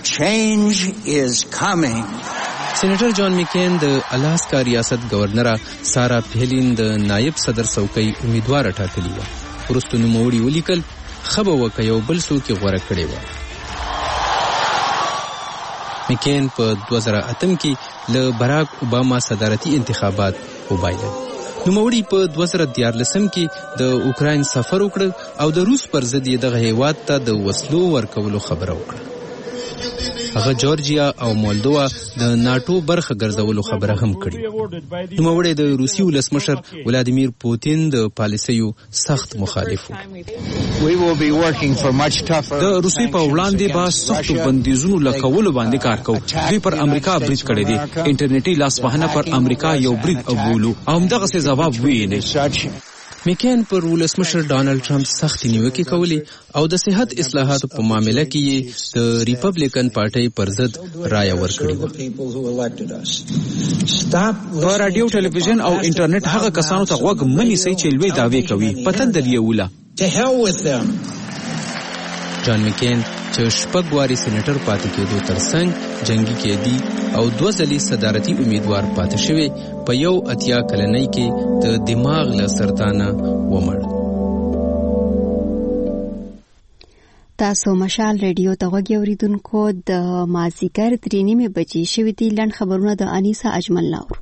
سېنیټر جان مکین د الاسکا ریاست گورنر سارا پیلین د نائب صدر څوکۍ امیدوار ټاکلی و. وروسته نوموړي ولیکل خبر وکړ یو بل څوک غوړه کړی و. مکین په 2008 کې له براک اوباما صدارتي انتخابات وبایلل. نوموړي په 2014 کې د اوکراین سفر وکړ او د روس پر ضد دغه هیواد ته د وسلو ورکولو خبره وکړه. هغه جورجیا او مولدووا د ناتو برخه ګرځولو خبره هم کړې. نوموړی د روسي ولسمشر ولادیمیر پوتین د پالیسیو سخت مخالف و. د روسي په وړاندې به سختو بندیزونو لګولو باندې کار کوو. دوی پر امریکا برید کړی دی. انټرنیټي لاسوهنه پر امریکا یو برید بولو او همدغسې ځواب ویلی. میکین پر ولسمشر ډانلډ ټرمپ سخت نیوکې کولې او د صحت اصلاحاتو په معاملې کې یې د ریپبلیکن پارټۍ پر ضد رایه ورکړې وه. په راډیو ټلویزیون او انټرنیټ هغه کسانو ته غوږ مه نیسئ چې لوی دعوې کوي. په تندر یې وله. جان میکین چې 6 واري سېنیټر پاتې کېدو ترڅنګ جنگي قیدي او 2 ځلې صدارتي امیدوار پاتې شوی په 81 کلنۍ کې د دماغ له سرطانه ومړ. تاسو مشال ریډیو ته غوږی اوریدونکو د مازیګر 3:30 بجې شوې دي. لنډ خبرونه د انیسا اجمل لاور.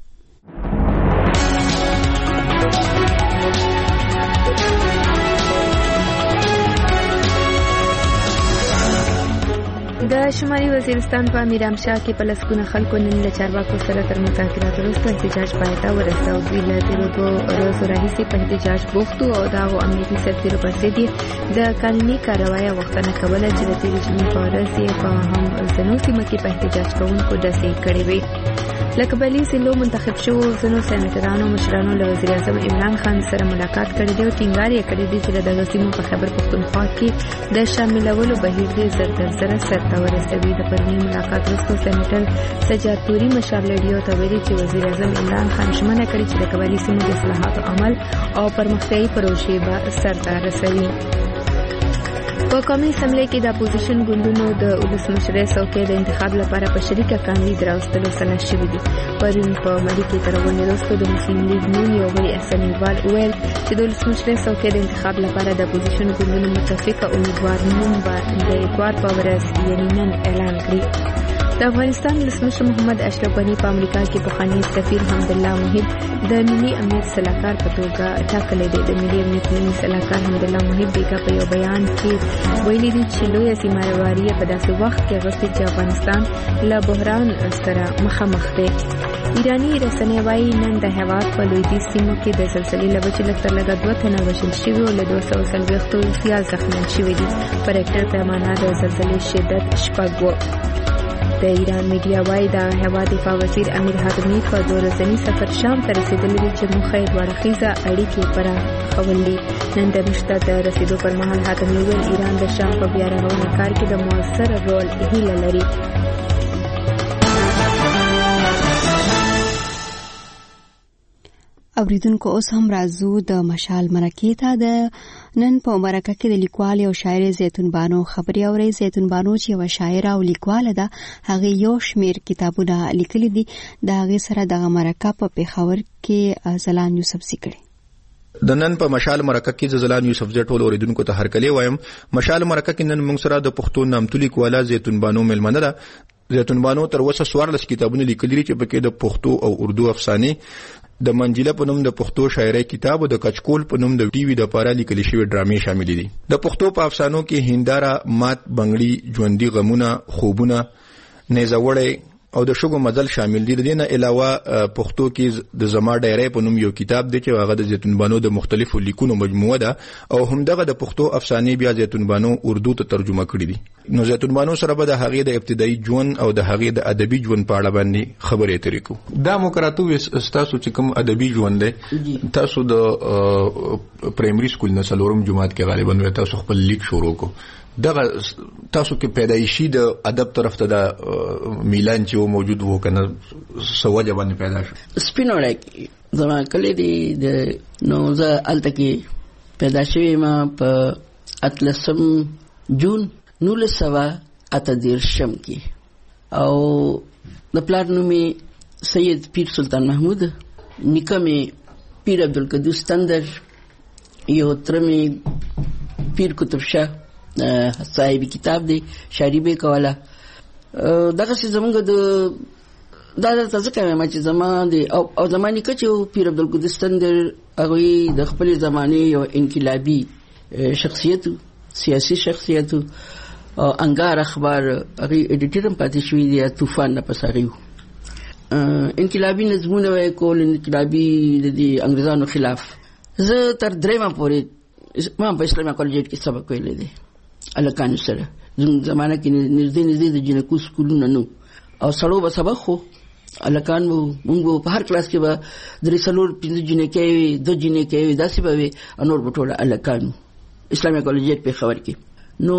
د شمالي وزیرستان په میرامشاه کې په لسګونه خلکو نن له چارواکو سره تر مذاکراتو وروسته احتجاج پای ته ورساو. دوی له تېرو 2 ورځو راهیسې په احتجاج بوخت وو او د هغو امنیتي سرتېرو پر ضد یې د قانوني کاروایۍ غوښتنه کوله چې د تېرې جمعې په ورځ یې په همځنو سیمه کې په احتجاج کوونکو ډزې کړې وې. لکه بلې ضلعو منتخب شوو ځینو سینیټرانو مشرانو له وزیراعظم عمران خان سره ملاقات کړی دی او ټینګار یې کړی دی چې د دغه سیمو په خیبر پښتونخوا کې د شاملولو بهیر دی زر تر زره سرته ورسوي. د پروني ملاقات وروسته سینیټر سجاد توري مشال ریډیو ته ویلي چې وزیراعظم عمران خان ژمنه کړې چې د قبایلي سیمو د اصلاحاتو عمل او پرمختیایي پروژې به سرته رسوي. په قومي اسمبلی کې د اپوزیشن ګوندونو د ولسمشرۍ څوکۍ د انتخاب لپاره په شریکه کاندید راوستلو سلا شوي دي. پرون په ملي کې تر غونډې وروسته د مسلم لیگ نون یو غړي احسن اقبال وویل چې د ولسمشرۍ څوکۍ د انتخاب لپاره د اپوزیشن ګوندونو متفقه امیدوار نوم به د اتوار په ورځ یعنې نن اعلان کړي. د افغانستان ولسمشر محمد اشرف غني په امریکا کې پخوانی سفیر حمدالله محب د ملي امنیت سلاکار په توګه ټاکلی دی. د ملي امنیت ملي سلاکار حمدالله محب بیګا په یو بیان کې ویلي دي چې لویه سیمارواري په داسې وخت کې اغوستې چې افغانستان له بحران سره مخامخ دی. ایرانی رسنۍ وایي نن د هیواد په لویدیځ سیمو کې د زلزلې له وجې لږ تر لږه 2 تنه وژل شوي او له 240 زیات زخمیان شوي دي. په ریکټر پیمانه د زلزلې شدت 4 و. د ایران میډیا وایي د هیواد دفاع وزیر امیر حاتمي په 2 ورځني سفر شام ته رسېدلی دی چې موخه یې دواړه اړیکې پراخول دي. نن د نشته د رسېدو پر مهال حاتمي ویل ایران د شام په بیا رغونې کار کې د مؤثر رول هیله لري. اوریدونکو اوس هم راځو د مشال مرکې ته. د نن په مرکه کې د لیکوال او شاعر زیتون بانو خبري اوري. زیتون بانو چې یو شاعر او لیکوال ده هغه یو شمیر کتابونه لیکلي دي. د هغه سره د مرکه په پیښور کې زلان یوسف سیکړي. د نن په مشال مرکه کې زلان یوسف ټول اوریدونکو ته هرکلی وایم. مشال مرکه کې نن موږ سره د پښتو نامتو لیکواله زیتون بانو ملمنه ده. زیتون بانو تر اوسه 14 کتابونه لیکلي چې پکې د پښتو او اردو افسانې، د منجله په نوم د پښتو شاعرۍ کتاب او د کچکول په نوم د ټي وي د پاره لیکل شوی ډرامې شامل دي. د پښتو په افسانو کې هنداره، مات بنگړي، ژوندۍ غمونه، خوبونه، نیزوړې او د شګو مزل شامل دي. د دې نه علاوه پښتو کې د زما ډایری په نوم یو کتاب دی چې هغه د زیتون بانو د مختلفو لیکونو مجموعه ده او همدغه د پښتو افسانې بیا زیتون بانو اردو ته ترجمه کړي دي. نو زیتون بانو سره به د هغې د ابتدایي ژوند او د هغې د ادبي ژوند په اړه باندې خبرې اترې کوو. دا مقراتو ستاسو چې کوم ادبي ژوند دی تاسو د پرایمري سکول نه څلورم جماعت کې غالبا تاسو خپل لیک شروع کو. دغه تاسو کې پیدایشي د ادب طرف ته د میلان چې موجود وو کنه سوجه باندې پیدا شو؟ سپینوړی زما کلی دی د نو زه الته کې پیدا شوی ما په 18 جون 1988 کې او د پلار نومې سید پیر سلطان محمود، نیکه مې پیر عبدالقدوس تندر، یو تره مې پیر کتب شاه صاحب کتاب دی شاعري به کوله. دغه څه زمونږ د دا ځکه وایم چې زما د او زماني کې چې پیر عبدالقدوس تندر هغه د خپل زمانه یو انقلابي شخصیت، سیاسي شخصیت انګار اخبار هغه ایډیټر هم پاتې شوی دی طوفان نه پساغیو انقلابی نظمونه کول انقلابی د انګريزانو خلاف زه تر درېمه پورې ما په اسلامي کالج کې سبق ویل دي الکان سره زمانہ کې نږدې د جنکو سکولونه نو او سړو به سبق خو الکان مونږ په هر کلاس کې به درې سلور پنځه جنکې دو جنکې داسې به وي انور بټوله الکان اسلامي کالج په خبر کې نو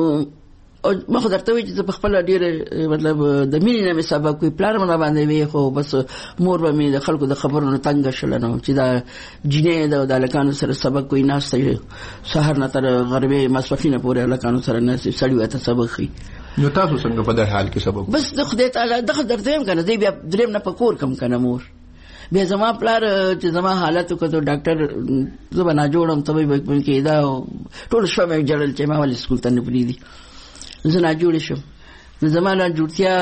ما خو درته وی چې په خپل ډیر مطلب د مینې نه سبق کوي پلان مله باندې وی خو بس مور به مې د خلکو د خبرونو تنګ شول نو چې دا جنې د لکانو سره سبق کوي ناشته سحر نه تر غربي مسفینه پورې لکانو سره نه سړی وته سبق کوي نو تاسو څنګه په دې حال کې سبق بس د خدای تعالی دغه درته هم کنه دی بیا دریم نه پکور کم کنه مور بیا زما پلار چې زما حالت کو ته ډاکټر زبنا جوړم ته به کې دا ټول شو مې جړل چې ما ول سکول ته نه پریدي زنا جوړ شم زمانہ جوړتیا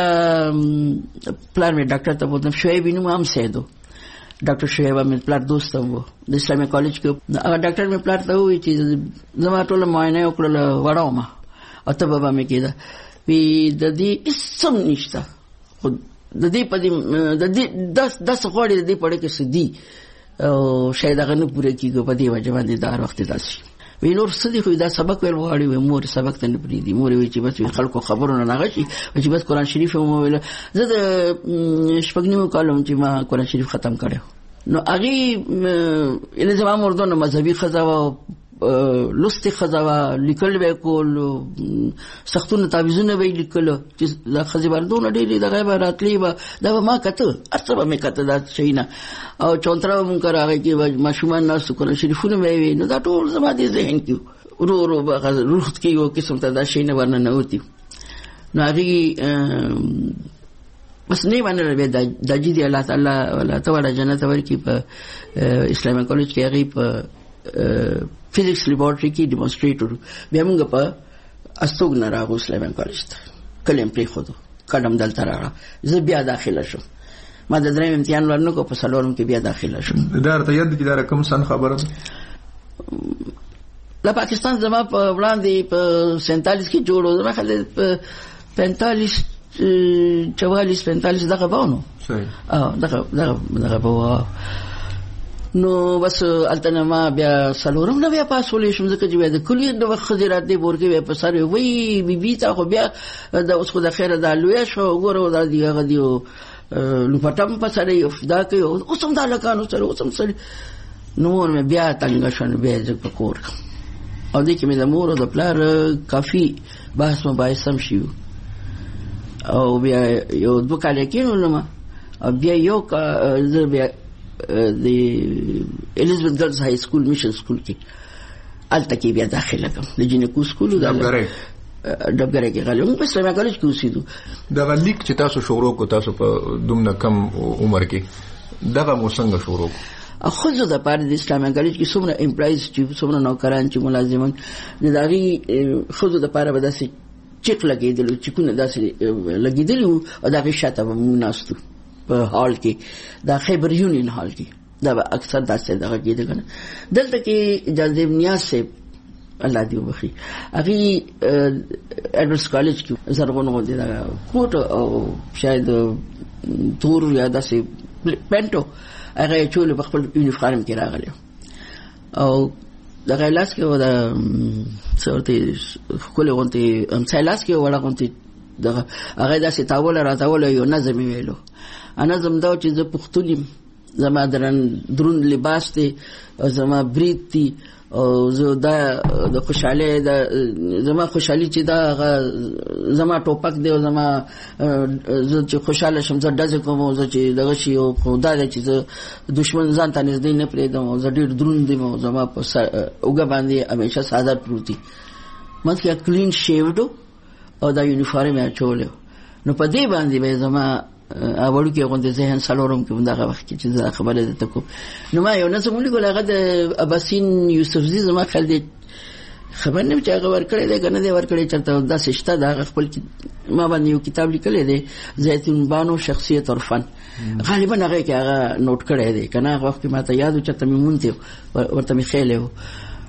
پلان مې ډاکټر ته وته شویب نو هم سیدو ډاکټر شویب مې پلان دوست وو د اسلامي کالج کې ډاکټر مې پلان ته وی چې زما ټول معاینه وکړل وړاو ما او ته بابا مې کېده وی د دې اسم نشته خو د دې په دې د دې 10 غوړي د دې پړې کې سدي او شاید هغه نه پوره کیږي په دې وجه باندې دا وخت داسي وی نور سدي خو دا سبق ویل غواړي مور سبق ته نه پریدي مور وی چې بس خلکو خبرونه نه غشي چې بس قران شریف مو ویل زه د شپږنیمو کالم چې ما قران شریف ختم کړو نو هغه الزام مردون مذهبي خزاوه لستی خزاوه لیکل به کول سختونه تعویذونه به لیکل چې د خزیباردونه ډېری د غیب راتلی به دا ما کته ارڅه به کته دا شینا او چونترا مونږ راغی چې ماشومان ناس قرآن شریفونه وی نو دا ټول زما دي ذهن کې ورو روح کې یو قسم ته دا شینه ورنه نه وتی نو هغه بس نه باندې د جدي الله تعالی ولا توړه جنت ورکی په اسلامي کالج کې هغه په فزیکس لیبارټری کې ډیمونستریټر بیا موږ په استوګ نه راغو اسلامي کالج ته کلم پری خو قدم دلته راغله زه بیا داخله شوم ما د درېم امتحان ورنکو په سلورم کې بیا داخله شوم دا ته یاد کی دا رقم سن خبره لا پاکستان زما په وړاندې په 47 کې جوړو زما خل 45 دغه باونو صحیح دغه باو نو بس التنما بیا سلورم نه بیا پاسولې شم ځکه چې بیا د کلیت د وخت خزرات دی ورګه بیا په سره وی بي تا خو بیا د اوس خو د خیره د لوی شو ګورو د دیغه دیو نو پټم په سره یو فدا کوي اوس هم د لکانو سره اوس هم سره نو مې بیا څنګه شون بیا ځکه کور او دې کې مې د مور او د پلار کافي بحث مباحث هم شي او بیا یو دوه کال کې نو ما بیا یو بیا د الیزابت ګرلز های سکول میشن سکول کې الته کې بیا داخله کوم د جنکو سکول ډبګره کې غلم په اسلامي کالج کې اوسېدو دا لیک چې تاسو شروع کو تاسو په دومره کم عمر کې دغه مو څنګه شروع کو خو زه د پاره د اسلامي کالج کې څومره امپلایز چې څومره نوکران چې ملازمان د دغه خو د پاره به داسې چیک لګیدل چې کو نه داسې لګیدل او دغه شاته مو ناستو په هال کې دا خیبر یونین هال کې دا اکثر داسې دغه کېده کنه دلته کې جاذب نیاز سے الله دې وبخي هغه ایډورس کالج کې زرغونو دي دا کوټ او شاید تور یا داسې پینټو هغه چول په خپل یونیفارم کې راغلی او دغه لاس کې ودا څورته کوله غونته امثالاس کې وړه غونته دغه هغه داسې تاول راځول یو نظم ویلو انا زمدا چې زه پښتونیم زما درون لباس دی زما برید دی او زه دا د خوشاله د زما خوشحالي چې دا زما ټوپک دی او زما زه چې خوشاله شم زه دځ کوم زه چې دغه شی او خدا دې چې دشمن ځان ته نږدې نه پرېدم او زه ډېر درون دی او زما په اوګه باندې همیشه ساده پروتي مته کلین شیوډو او دا یونیفارم یې چولې نو په دې باندې به زما اولو کې غونډه ذهن سلورم کې دغه وخت کې چې خبره ده تکو نو ما یو نظم ولیکل هغه د اباسین یوسفزي زما خل دې خبر نه چې هغه ورکړی دی کنه دی ورکړی چرته دا سشته دا خپل ما باندې یو کتاب لیکل دی زیتون بانو شخصیت او فن غالبا هغه کې هغه نوٹ کړی دی کنه هغه وخت ما ته یاد و چې ته مونته ورته می خېلو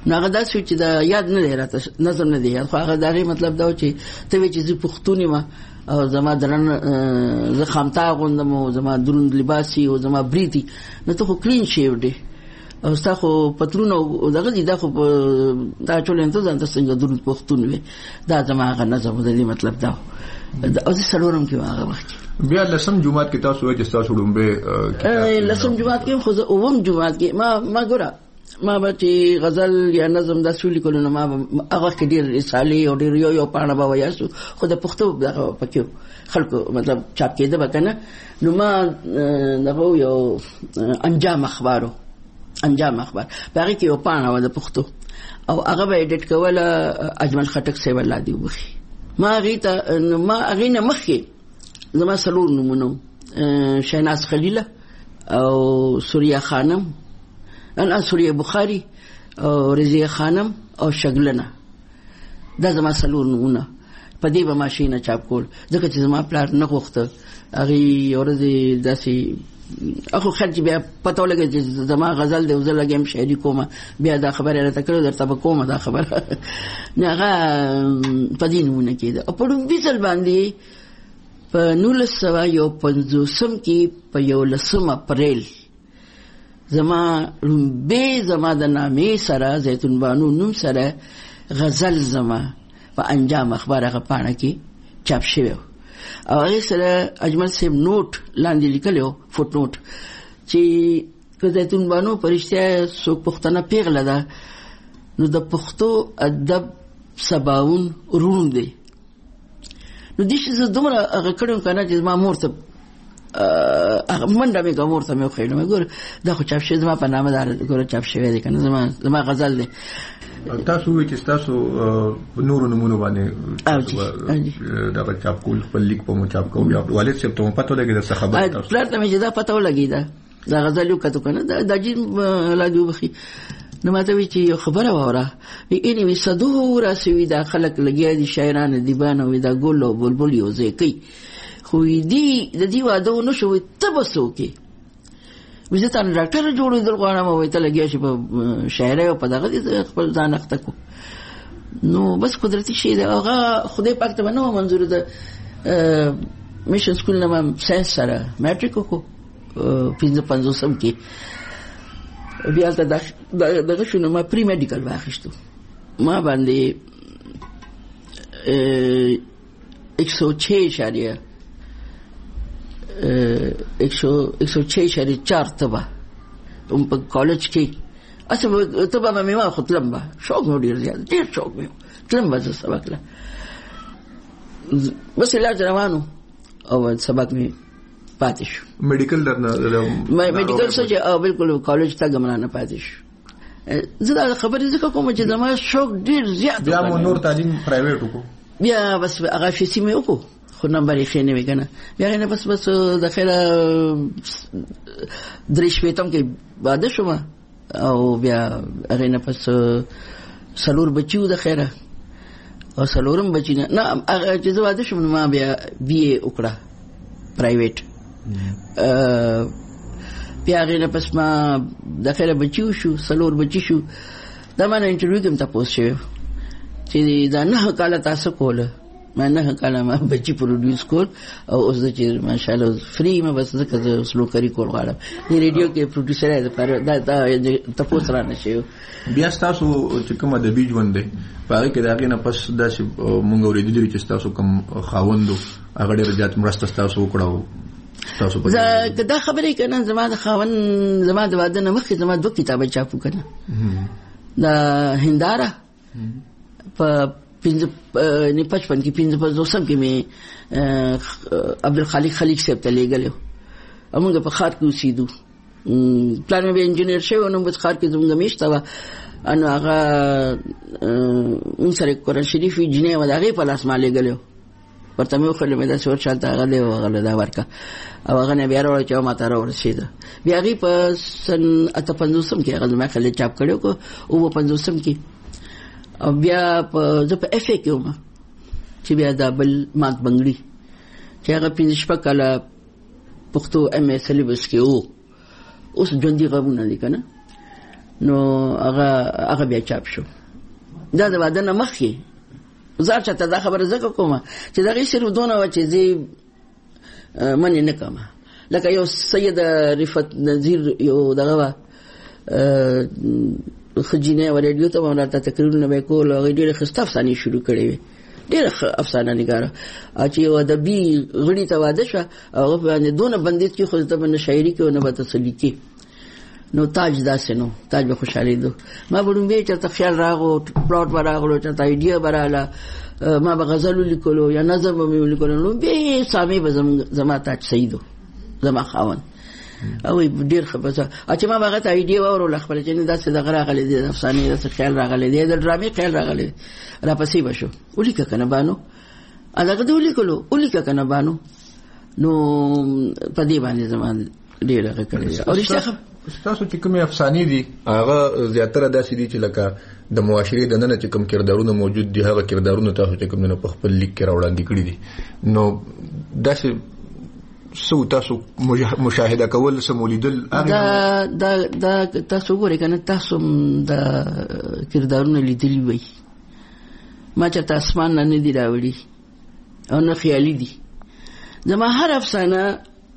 ناغه دا چې دا یاد نه دی راته نظم نه دی یاد خو هغه دا مطلب دا چې ته وی چې پښتوني ما او زما درن زه خامتا غوندم او زما دروند لباسي او زما بریتي نو ته خو کلین شیو دی او ستا خو پترون او دغه دي دا خو دا چولې ته ځان ته څنګه دروند پښتون وي دا زما هغه نظم دی مطلب دا او زه سلورم کې هغه وخت بیا لسم جمعات کې تاسو وایي چې تاسو ډومبه لسم جمعات کې خو اوم جمعات کې ما ګوره ما به چې غزل یا نظم د سولې کولو ما هغه کې ډېر رسالې او ډېر یو پاڼه به وایاسو خو د پښتو دغه پکې خلکو مطلب چاپ کېده به کنه نو ما دغه یو انجام اخبار باقي کې یو پاڼه و د پښتو او هغه به ایډیټ کوله اجمل خټک صاحب الله دې وبخي ما هغې نه مخکې زما څلور نومونه شهناز خلیله او سوریه خانم سوریه بخاری او رضیه خانم او شګلنه دا زما څلور نومونه په دې به ماشینه چاپ کول ځکه چې زما پلار نه غوښته هغې ورځې داسې اخو خرج بیا پته ولګي چې زما غزل دی وزه لګم شاعري کومه بیا دا خبره راته کړو درته به کومه دا خبره نه هغه په دې نمونه کېده او په لومبي ځل باندې په 1950 کې په 11 اپریل زما لومبي زما د نامې سره زیتون بانو نوم سره غزل زما په انجام اخبار هغه پاڼه کې چاپ شوی او هغه سره اجمل صاحب نوٹ لاندې لیکلو فوټ نوٹ چې زیتون بانو پرشته څوک پښتنه پیغله ده نو د پښتو ادب سباون رون دی نو دې چې دومره هغه کړم کنه چې ما مور ته منډه مې کومور ته مې خېلم ګور دا خو چاپ شوی زما په نامه دار ګور چاپ شوی دی کنه زما غزل دی تاسو وی چې تاسو نور نمونه باندې دا چاپ کول په لیک په مو چاپ کوو یا والد صاحب ته پته لګی دا خبره تاسو پلار ته مې دا پته ولګی دا غزل یو کتو کنه دا جین لا دی وبخي نو ماته وی چې یو خبره وره اینی وی صدور اسوی دا خلک لګیا دي شاعران دیبان او دا ګل او بلبل یو ځکې خو دې د دې واده نو شو تبسو کې وزه تان ډاکټر جوړېدل غواړم او ته لګیا شي په شاعري او په دغه دې خپل ځان اخته کو نو بس قدرتي شي دا هغه خدای پاک ته نو منظور ده میشن سکول نه ساينس سره میټریک کو 55 کې بیا ته دغه شنو ما پری میډیکل واخیستو ما باندې 106.4 تبا په کالج کې اصل تبا مې ما خو تلم با شوق مې ډیر شوق مې تلم با سبق لا بس علاج روانو او سبق مې پاتې شو میډیکل درنه میډیکل سوچ او بالکل کالج ته ګمرانه پاتې شو زه دا خبرې ځکه کوم چې زما شوق ډیر زیات بیا مو نور تعلیم پرایویټ وکړو بیا بس هغه فیسي مې وکړو خو نمبر یې خینه وکنه بیا نه بس د خیره درې شپېتم کې واده شوم او بیا هغه نه پس سلور بچیو د خیره او سلورم بچی نه هغه چې زه واده شوم ما بیا بي وکړه پرایویټ بیا هغه نه پس ما د خیره بچیو شو سلور بچی شو دا ما نه انټرویو کوم تاسو شو چې دا نه کاله تاسو کوله ما نه کاله ما بچی پروډوس کول او اوس چې ماشاءالله فری ما بس ځکه سلوکري کول غواړم دی ریډیو کې پروډوسر دی دا تاسو را نشئ بیا تاسو چې کومه د بیج وندې پاره کې داګه نه پس داسې مونږ ورېدل چې تاسو کوم خاوندو هغه ډېر زیات مرسته تاسو وکړو تاسو په دا خبرې کنه زما د خاوند زما د واده نه مخکې زما 2 کتابه چاپو کنه دا هنداره په 55 کې 55 کې مې عبدالخالق خلیق صاحب ته لېږلو موږ په ښار کې اوسېدو پلان مې انجینر شوی نو په ښار کې زموږ میشته وه نو هغه موږ سره قرآن شریف جنې وه د هغې په لاس ما لېږلی ورته مې وښودل مې داسې ورشالته هغه دی هغه له دا ورکړه او هغه نه بیا راوړه چې ما ته راورسېده بیا هغې په سن 58 کې هغه زما خلک چاپ کړی و 59 کې او بیا زه په اف ای کې وم چې بیا دا بل مات بنګړي چې هغه 15 کاله پښتو ام ای سلیبس کې وو اوس ژوندي غوونه دي کنه نو هغه بیا چاپ شو. دا د واده نه مخکې زار چاته دا خبره زکه کومه چې دغه صرف دونه و چې زی منې نه کومه. لکه یو سید رفعت نذیر یو دغه خجینه و ریډیو ته ورته تقریرونه وکول او ډېر خسته افسانې شروع کړې وې، ډېر افسانه نګاره چې یو ادبي غړي ته واده شو او باندې دونه بندیز کې خو ته باندې شاعري کې او نه به تسلی کې. نو تاج داسې نو تاج به خوشحالي دو. ما به لومبې چېرته خیال راغو، پلاټ به راغلو، چېرته ایډیا به راغله، ما به غزل ولیکلو یا نظم به مې ولیکلو. لومبې سامې به زما تاج سیدو زما خاوند او ډېر ښه بس چې ما هغه ته ایډیا واورله خپله چې نه داسې دغه راغلی دی، د افسانې داسې خیال راغلی دی، د ډرامې خیال راغلی دی، راپسې به شو ولیکه که نه بانو هغه د ولیکلو ولیکه که نه بانو. نو په دې باندې زما ډېر هغه کړی دی. او رښتیا تاسو چې کومې افسانې دي هغه زیاتره داسې دي چې لکه د معاشرې دننه چې کوم کردارونه موجود دي هغه کردارونه تاسو چې کوم نه په خپل لیک کې راوړاندې کړي دي. نو داسې سو تاسو مشاهده کول سمولیدل دا تاسو ګورئ کنه تاسو د کردارونه لیدلی وي. ما چې اسمان نه دی راوړي او نه خیالي دي. زما هر افسانه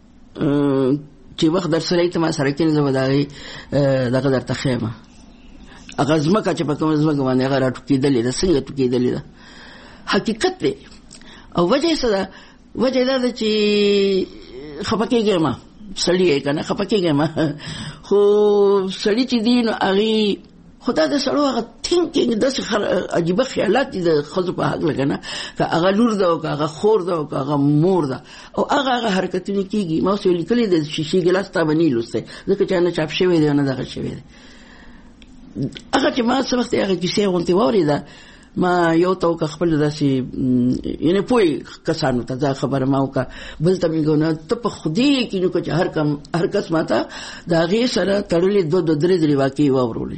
چې وخت در سره ایت ما سره کې نه وداغي دغه درته خیمه هغه زمکه چې په کوم زمکه باندې هغه راټوکېدلې ده، څنګه ټوکېدلې ده حقیقت دی. او وجه څه ده؟ وجه دا چې خپکیږي ما سړی کنه خپکیږي ما خو سړی چې دی نو هغه خدا د سړو هغه تھینکینګ د عجیب خیالات دي د خزو په حق لګنه که هغه لور ده او که هغه خور ده او که هغه مور ده او هغه حرکتونه کیږي. ما اوس لیکلي د شیشې ګلاس ته باندې لوسته ځکه چې نه چاپ شوی دی نه دغه شوی دی. هغه چې ما څه وخت هغه کیسه غونډه وریده ما یو تو که خپل داسې یعنی پوی کسانو ته دا خبره ما وکړه بل ته مې ګونه ته په خودي کې نو چې هر کس ماته دا غي سره تړلې دوه درې واقعي واورولې.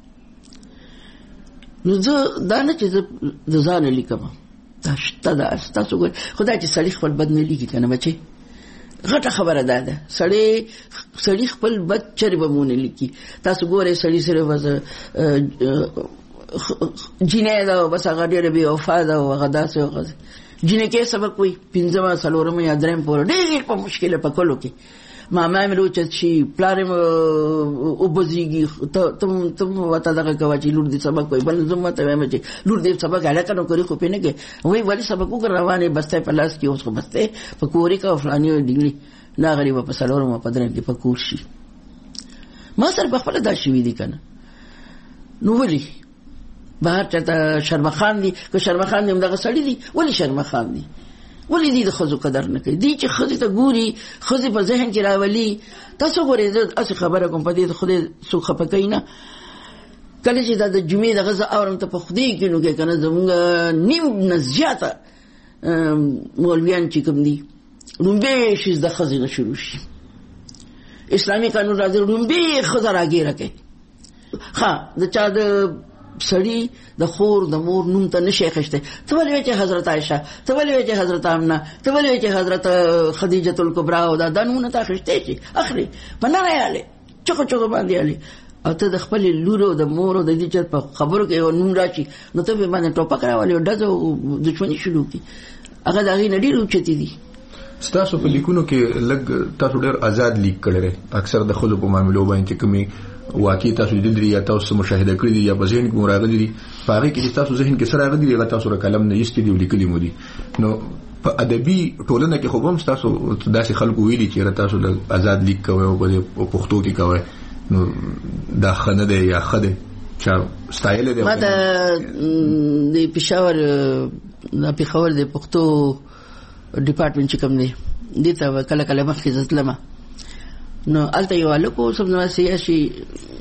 نو زه دا نه چې د ځان لیکم دا شته دا تاسو ګور خدای چې سړی خپل بد نه لیکي کنه بچي غټه خبره ده. سړی خپل بد چرې به مونږ لیکي. تاسو ګورئ سړی سره وځه جینې دا بس هغه ډېر بي وفا ده او هغه داسې وغځي جینې کې سبق وي 15 سالورم یا دریم پور ډېر په مشکله پکولو کې ما مې روچ چې پلارم او بزيږي تم وته دغه کوي چې لور دې سبق وي بل زما ته وایم چې لور دې سبق علاقه نو کوي خو پینې کې وای ولی سبق وګ روانه بسته په لاس کې اوس خو بسته په کوري کا فلاني ډیګري نا غریب په سالورم په دریم کې په کور شي ما سره په خپل دا شوی دي کنه. نو ولی بهر چاته شرمخان دي که شرمخان دي دغه سړی دي ولی شرمخان دي ولی دي د خزو قدر نه کوي دي چې خزي ته ګوري خزي په ذهن کې راولي. تاسو ګورئ زه اصل خبره کوم په دې خو سو خپکای نه کله چې د جمعې د غزه اورم ته په خدي کې نو کې کنه زمونږ نیم نه زیاته مولویان چې کوم دي لومبه شي د خزي نه شروع شي اسلامي قانون راځي لومبه خزه راګیره کوي. ها د چا د سړی د خور د مور نوم ته نشي خشته. ته ولې چې حضرت عائشہ، ته ولې چې حضرت آمنه، ته ولې چې حضرت خدیجه الکبرى او دا نومونه ته خشته چې اخري پناه یاله چوکو باندې یاله او ته د خپل لورو د مور د دې چې په خبرو کې یو نوم راشي نو ته به باندې ټوپک راولې او دغه دښمنی شروع کی. هغه دغه نډیر اوچتي دي. تاسو په لیکونو کې لګ تاسو ډېر آزاد لیک کړی اکثر د خلکو په معاملو باندې کومي واقعي تاسو لیدل یا تاسو مشاهده کړی دي یا په ذهن کې مراغلي دي هغه کې تاسو ذهن کې سره راغلي دي تاسو را کلم نه یستې دی لیکلي مو دي. نو په ادبي ټولنه کې خو هم تاسو داسې خلکو ویلي چې تاسو د آزاد لیک کوي او په پښتو کې کوي نو دا خنه ده یا خده چا ستایل دی. ما د پېښور د پښتو ډپارټمنټ چې کوم دی دته کله مخکې ځتلم نو الته یو الکو سمونه سیاسي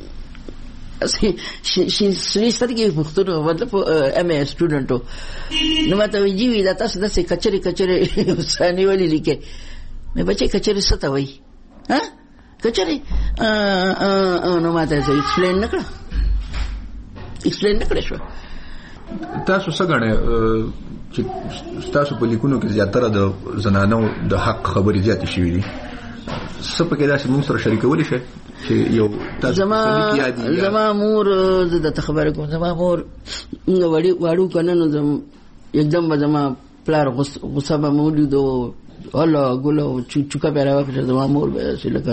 شي سترګې پښتون مطلب ام ای سټوډنټو نو ماته ویجی دا تاسو د کچري ثاني ولې لیکه مې بچي کچري څه وای ها کچري نو ماته څه ایکسپلین نکړه شو. تاسو څنګه چې تاسو په لیکونو کې زیاتره د زنانو د حق خبرې زیاتې شوې دي سپکه داسې موږ سره شریکول شي چې یو تاسو زما مور د خبره کوم زما مور وړو کنه نو एकदम زما پلار غصه به مولید او الله ګلو چوکا پیرا وکړه زما مور به لکه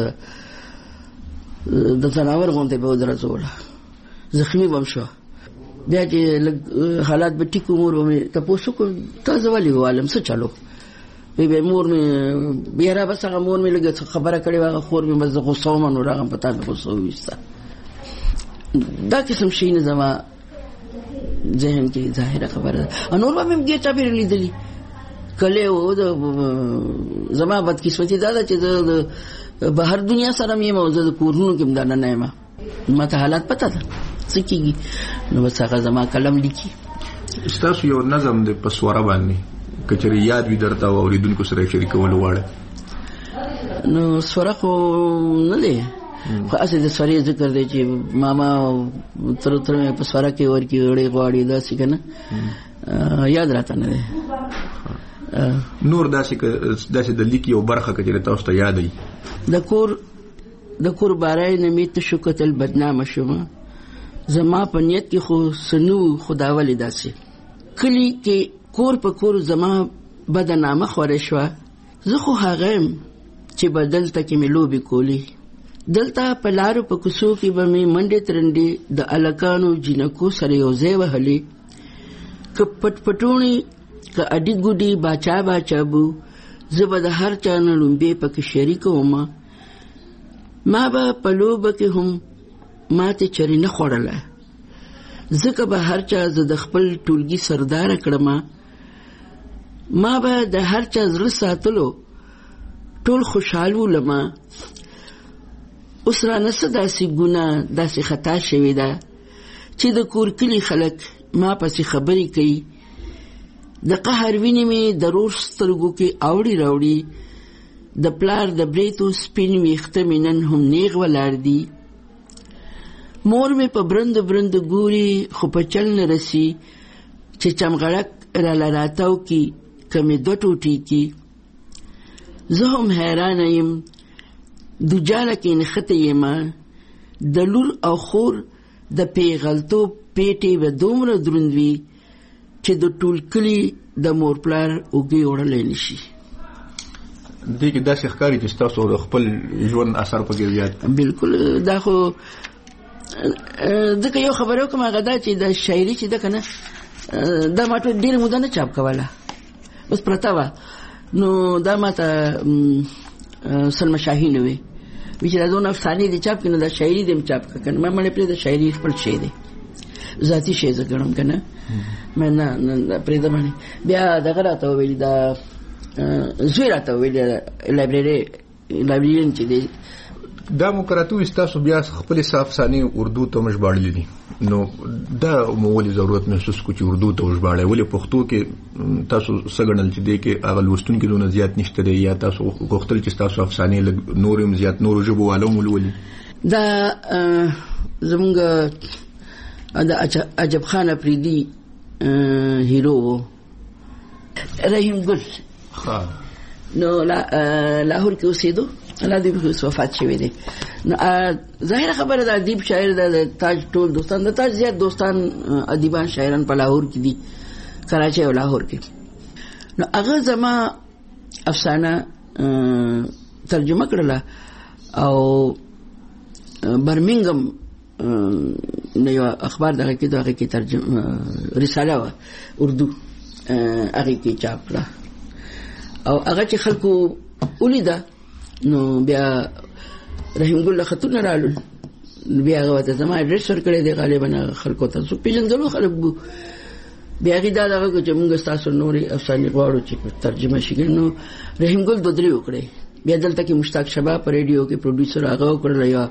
د تناور غونډه به درځوله زخمی بم شو بیا چې حالات به ټیک مور به تاسو کو تاسو ولې عالم څه چالو به مور می بیا را بس هغه مور می لګه خبره کړې واغه خور می مزه غوسه ومنو راغم پتا به غوسه وستا دا قسم شي نه زما ذهن کې ظاهره خبره انور به مې ګټه به لیدلی کله و زما بدقسمتي دا چې د بهر دنیا سره مې موزه د کورونو کې مدانه نه ما ماته حالات پتا ده څه کیږي نو بس هغه زما کلم لیکي تاسو یو نظم د پسوره باندې کچري یاد وي درته اوریدونکو سره شریکول وړه نو سوره خو نه دی خو اسې د سوري ذکر دی چې ماما تر په سوره کې ورکی وړي غواړي دا څه کنه یاد راته نه دی نور داسې د لیک یو برخه کې تاسو ته یاد دی د کور بارای نه می ته شو کتل بدنامه شوم زما په نیت کې خو سنو خداولی داسې کلی کې کور په کور زما بدنامه خورې شو زه خو هغه چې بدل ته کې ملوبي کولی دلته په لارو په کوڅو کې به می منډه ترندې د الکانو جنکو سره یو ځای وهلي ک پټ پټونی ک اډی ګډي باچا بو زبر د هر چا نه لومبه پکې شریک ومه ما به پلوب کې هم ماته چری نه خوړله ځکه به هر چا ز د خپل ټولګي سردار کړم ما به د هر چا زړه ساتلو ټول خوشاله ولما اوس را نسه داسې ګناه داسې خطا شوې ده چې د کور کلی خلک ما پسې خبرې کوي د قهر وینې مې د رور سترګو کې راوړي د پلار د بریتو سپین ویښته مې نن هم نیغ ولاړ دي مور مې په برند ګوري خو په چل نه رسي چې چمغړک را لراتاو کی کمې دو ټوټې کی زه هم حیرانه یم دوجاله کې نښته یم د لور او خور د پیغلتوب پیټې به دومره دروند وي چې د ټول کلي د مور پلار اوږې وړلی نشي دې کې داسې ښکاري چې ستاسو د خپل ژوند اثر پکې زیات بالکل دا خو ځکه یو خبره وکړم هغه دا چې د شاعري چې ده که نه دا ما ټول ډېره موده نه چاپ کوله اوس پرته وه نو دا ما ته سلمه شاهین وی چې دا دونه افسانې دي چاپ کړي نو دا شاعري دې م چاپ کړه که نه ما مړې پرېږده شاعري خپل شی دی ذاتي شی زه ګڼم که نه ما نه پرېږده باندې بیا دغه راته وویلي دا زوی راته وویلي لایبریرین چې دی دا مقرراتو استاسو بیا خپل افسانې اردو ته مژباړلې دي نو دا مولي ضرورت محسوس کو چې اردو ته وژباړي ولې پښتو کې تاسو سګړل چې دی کې هغه لوستونکو دونه زیات نشته دی یا تاسو غوښتل چې تاسو افسانې نورم زیات نور ژبو علوم ولولي دا زمونږ د عجب خان افریدي هیرو رحیم ګل نو لاهور کې اوسېدو الله دې به وفات شوی دی نو ظاهر خبره ده ادیب شاعر د تاج ټول دوستان د تاج زیات دوستان ادیبان شاعران په لاهور کې دي کراچي او لاهور کې نو هغه زما افسانه ترجمه کړله او برمنګم نو یو اخبار دغه کې دغه کې ترجمه رساله و اردو هغه کې چاپ کړه او هغه چې خلکو ولیده نو بیا رحیم ګل خطونه رالل بیا هغه ته زما اډرس ورکړی دی غالبا خلکو ته څو پیژندلو خلک بیا هغې دا دغه چې موږ ستاسو نورې افسانې غواړو چې ترجمه شي نو رحیم ګل دوه درې وکړی بیا دلته کې مشتاق شباب په ریډیو کې پروډیوسر هغه وکړله یا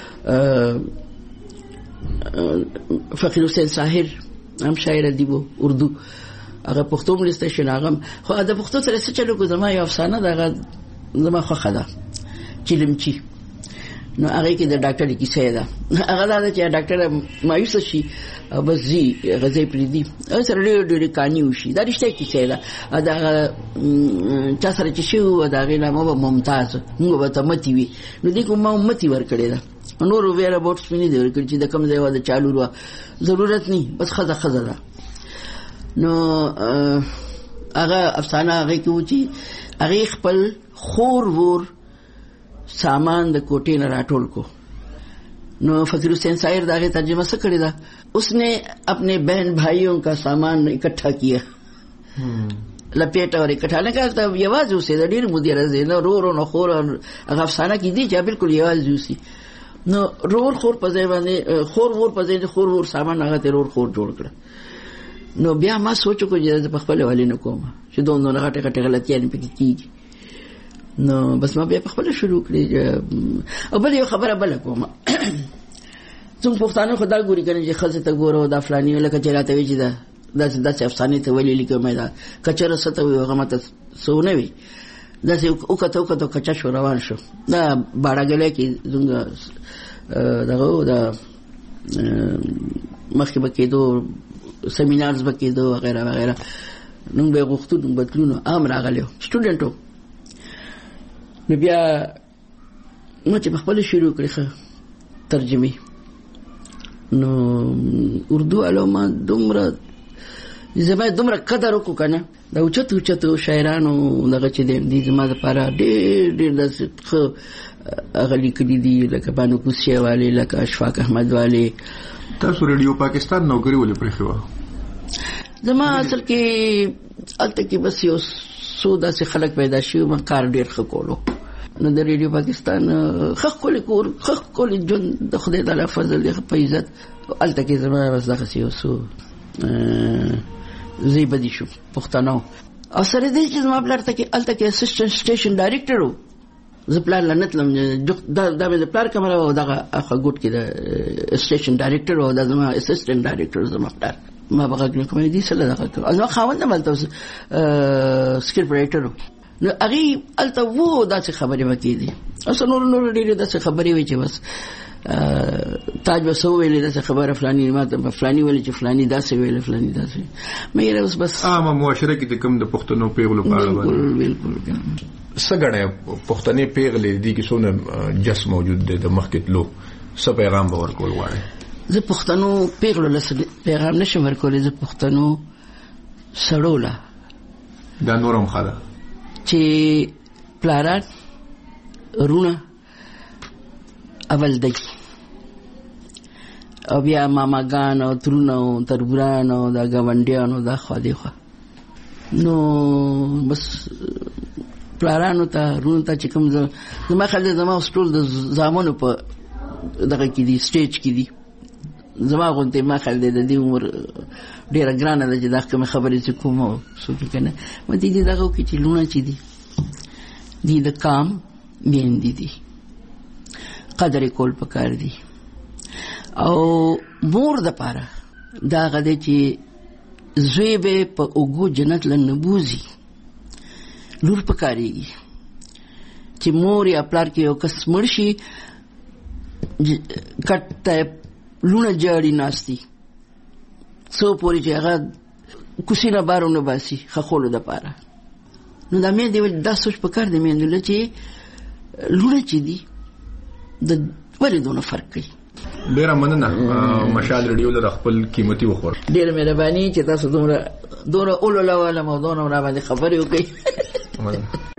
فقیر حسین ساحر هم شاعر ادیب اردو هغه پښتو ملسته شي هغه خو د پښتو سره څه چلو کو زما یو افسانه دغه زما خوښه ده چیلمچی نو هغه کې د ډاکټر کیسه ده هغه دا چې ډاکټر مایوس شي بس زی غزې پرې دي سره ډېر کانیو شي دا رښتیا کیسه ده دا چا سره چې شو دا غیلا مو ممتاز موږ به تمتی وي نو دې کوم ممتی ور کړی دا نور ویره بوټس مینه دی ورکړي چې د کوم ځای و د چالو ورو ضرورت نه بس خزه ده نو هغه افسانه هغه کې و چې هغه خپل خور ور सामान द कोटे न राठौड़ को नो फकीर हुसैन साहिर दागे तर्जुमा से करी था उसने अपने बहन भाइयों का सामान इकट्ठा किया लपेटा और इकट्ठा ने कहा तब ये आवाज उसे दीर मुदिया रजे न रो न खोर और अफसाना की दी जा बिल्कुल ये आवाज उसी नो रोर खोर पजेवाने खोर वोर पजे खोर वोर सामान आगा ते रोर खोर जोड़ कर नो बिया मा सोचो को जे पखपले वाली न कोमा چې दोनों غټه غټه غلطیاں پکې کیږي نو بس ما بیا په خپل شروع کړی او بل یو خبره بل کوم څنګه پښتانه خدای ګوري کنه چې خلک ته ګورو دا فلاني لکه چې راته وی چې دا چې افسانه ته ویلې لیکم دا کچره ست وي هغه ماته سونه وي دا چې او کته کچا شو روان شو دا باړګلې کې څنګه دا مخکې بکېدو سیمینارز بکېدو وغیرہ وغیرہ نو به غوښتو نو بدلونو امر راغلو سټوډنټو نو بیا نو چې خپل شروع کړی ترجمه نو اردو علوم دومره زما دومره قدر وکړه کنه دا اوچتو شاعرانو دغه چې دي زما لپاره ډېر د اغلی کړي دي لکه بانو کوسیه والی لکه اشفاق احمد والی تاسو ریډیو پاکستان نوکری ولې پرې خو زما اصل کې الته کې بس یو سودا سے خلق پیدا شي ما کار ډیر خکولو نو د ریډیو پاکستان خکول کور خکول جون د خدای تعالی فضل دی په عزت الته کې زما بس دغه یو سو زی بدی شو پښتنو او سره دې چې زما بلارته کې الته کې اسسټنټ سټیشن ډایریکټر وو زپلان لنتلم دا د پلار کمره او دغه اخا ګوت کې د سټیشن ډایریکټر او د زما اسسټنټ ډایریکټر زما پلار ما بغاګنه کومې دي سره دغه نو خاوند مالته سکرپټ رائټر نو هغه الته وو داسې خبرې وکړي دي اصل نور ډېرې داسې خبرې وي چې بس تاج وسو ویلې داسې خبره فلاني ماته فلاني ویلې چې فلاني داسې ویلې فلاني داسې مې اوس بس عامه معاشره کې کوم د پښتنو پیغلو په اړه بالکل سګړې پښتنې پیغلې دي کې څونه جس موجود دي د مخکتلو څه پیغام به ورکول غواړي زه پښتنو پیغلو لسه پیغام نشم ورکولای زه پښتنو سړوله دا نورم خاله چې پلاران رونه اول دګي او بیا ماماګان او ترونه او تربوران او دا ګاونډیانو دا خو دی خو نو بس پلارانو ته رونه ته چې کوم زما خلک زما سټول د زامنو په دغه کې دي سټیج کې دي زما غونډه ما خل د دې عمر ډیره ګرانه ده چې دا کوم خبرې چې کوم څه کنه مې دې دغه کې چې لونه چې دي د کام میندې دي قدر کول پکار دي او مور د پاره دا غده چې زوی به په اوګو جنت لنبوزي لور پکاريږي چې مور یا پلار کې یو کس مرشي کټه لونه جاړي ناشتي څو پوری چې هغه کوسینه بارونه باسي خخولو د پاره نو دا مې دی د سوچ پکار دی مې نو چې لونه چې دي د ولې دونه فرق کوي ډیره مننه مشال ریډیو له خپل قیمتي وخور ډیره مهرباني چې تاسو دومره اولو لا ولا موضوع نه را باندې خبرې وکړي